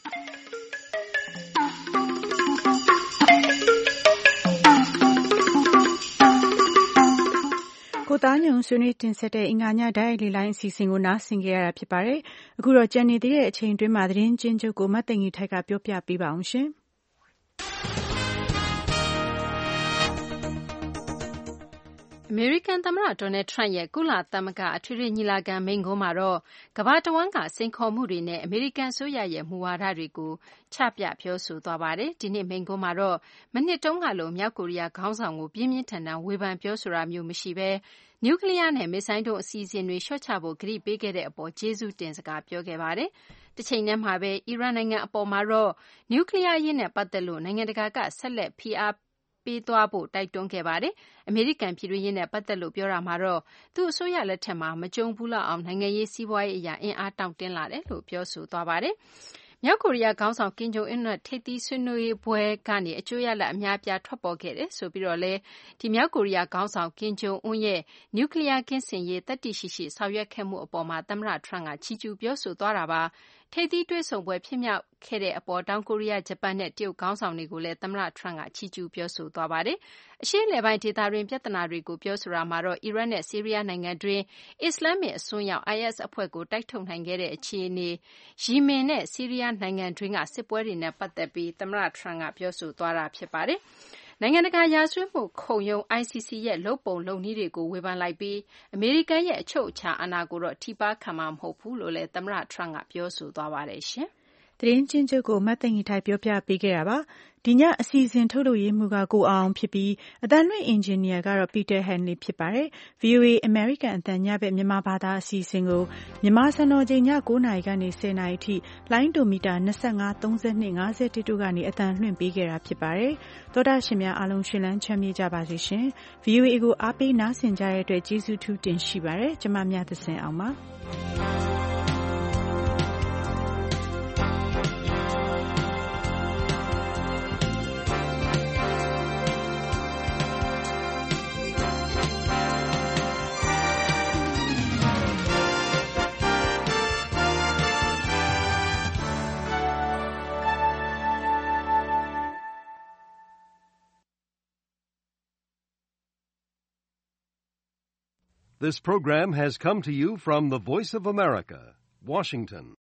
ကိုသားညုံဆွေးနွေးတင်ဆက်တဲ့အင်္ဂါညဓာတ်ရိုက်လေးလိုင်းအစီအစဉ်ကိုနားဆင်ကြရတာဖြစ်ပါတယ်အခုတော့ကြံနေသေးတဲ့အချိန်တွင်းမှာသတင်းချင်းချုပ်ကိုမတ်သိင်ကြီးထိုက်ကပြောပြပေးပါအောင်ရှင်အမေရိကန်သမ္မတဒေါ်နယ်ထရန့်ရဲ့ကုလသမဂ္ဂအထွေထွေညီလာခံမိန့်ခွန်းမှာတော့ကမ္ဘာတဝန်းကစိန်ခေါ်မှုတွေနဲ့အမေရိကန်အစိုးရရဲ့မူဝါဒတွေကိုချပြပြောဆိုသွားပါတယ်။ဒီနှစ်မိန့်ခွန်းမှာတော့မနှစ်တုန်းကလိုမြောက်ကိုရီးယားခေါင်းဆောင်ကိုပြင်းပြင်းထန်ထန်ဝေဖန်ပြောဆိုတာမျိုးမရှိဘဲနျူကလီးယားနဲ့မစ်ဇိုင်းဒုံးအစီအစဉ်တွေလျှော့ချဖို့ကတိပေးခဲ့တဲ့အပေါ်ကျေးဇူးတင်စကားပြောခဲ့ပါတယ်။တချိန်တည်းမှာပဲအီရန်နိုင်ငံအပေါ်မှာတော့နျူကလီးယားအရေးနဲ့ပတ်သက်လို့နိုင်ငံတကာကဆက်လက်ဖိအားပေးသွားဖို့တိုက်တွန်းခဲ့ပါတယ်။အမေရိကန်ပြည်တွင်းရေးနဲ့ပတ်သက်လို့ပြောတာမှာတော့သူ့အစိုးရလက်ထက်မှာမကြုံဘူးလောက်အောင်နိုင်ငံရေးစီးပွားရေးအရာအင်အားတောင့်တင်းလာတယ်လို့ပြောဆိုသွားပါတယ်။မြောက်ကိုရီးယားခေါင်းဆောင်ကင်ဂျုံအွန်းနဲ့ထိပ်သီးဆွေးနွေးပွဲကနေအကျိုးရလဒ်အများအပြားထွက်ပေါ်ခဲ့တယ်ဆိုပြီးတော့လည်းဒီမြောက်ကိုရီးယားခေါင်းဆောင်ကင်ဂျုံအွန်းရဲ့နျူကလီးယားကင်းစင်ရေးတတ်သိရှိရှိဆောင်ရွက်ခဲ့မှုအပေါ်မှာသမ္မတထရန့်ကချီးကျူးပြောဆိုသွားတာပါ။ထိပ်သီးတွေ့ဆုံပွဲဖြစ်မြောက်ခဲ့တဲ့အပေါ်တောင်ကိုရီးယားဂျပန်နဲ့တရုတ်ခေါင်းဆောင်တွေကိုလည်းသမ္မတထရန့်ကချီးကျူးပြောဆိုသွားပါတယ်။အရှေ့အလယ်ပိုင်းဒေသတွင်းပြဿနာတွေကိုပြောဆိုတာမှာတော့အီရတ်နဲ့ဆီးရီးယားနိုင်ငံတွင်းအစ္စလာမစ်အစွန်းရောက် IS အဖွဲ့ကိုတိုက်ထုတ်နိုင်ခဲ့တဲ့အခြေအနေယီမင်နဲ့ဆီးရီးယားနိုင်ငံတွင်းကစစ်ပွဲတွေနဲ့ပတ်သက်ပြီးသမ္မတထရန့်ကပြောဆိုသွားတာဖြစ်ပါတယ်။နိုင်ငံတကာရာဇဝတ်မှုခုံရုံး ICC ရဲ့လုပ်ပုံလုပ်နည်းတွေကိုဝေဖန်လိုက်ပြီးအမေရိကန်ရဲ့အချုပ်အခြာအာဏာကိုတော့ထိပါးခံမှာမဟုတ်ဘူးလို့လည်းသမ္မတထရန့်ကပြောဆိုသွားပါတယ်ရှင်။သတင်းချင်းချုပ်ကိုမတ်သိင်္ဂီထိုက်ပြောပြပေးခဲ့တာပါ။ဒီညအစီအစဉ်ထုတ်လုပ်ရေးမှူးကကိုအောင်ဖြစ်ပြီးအသံလွှင့်အင်ဂျင်နီယာကတော့ Peter Henley ဖြစ်ပါတယ်။ VOA American အသံညဘက်မြန်မာဘာသာအစီအစဉ်ကိုမြန်မာစံတော်ချိန်ည9:00 နာရီကနေ 10:00 နာရီထိလိုင်းဒိုမီတာ25 32 51တို့ကနေအသံလွှင့်ပေးခဲ့တာဖြစ်ပါတယ်။သောတာရှင်များအားလုံးရှင်လန်းချမ်းမြေ့ကြပါစေရှင်။ VOA ကိုအားပေးနားဆင်ကြတဲ့အတွက်ကျေးဇူးထူးတင်ရှိပါတယ်။ကျွန်မမြတ်သစင်အောင်ပါ။ This program has come to you from the Voice of America, Washington.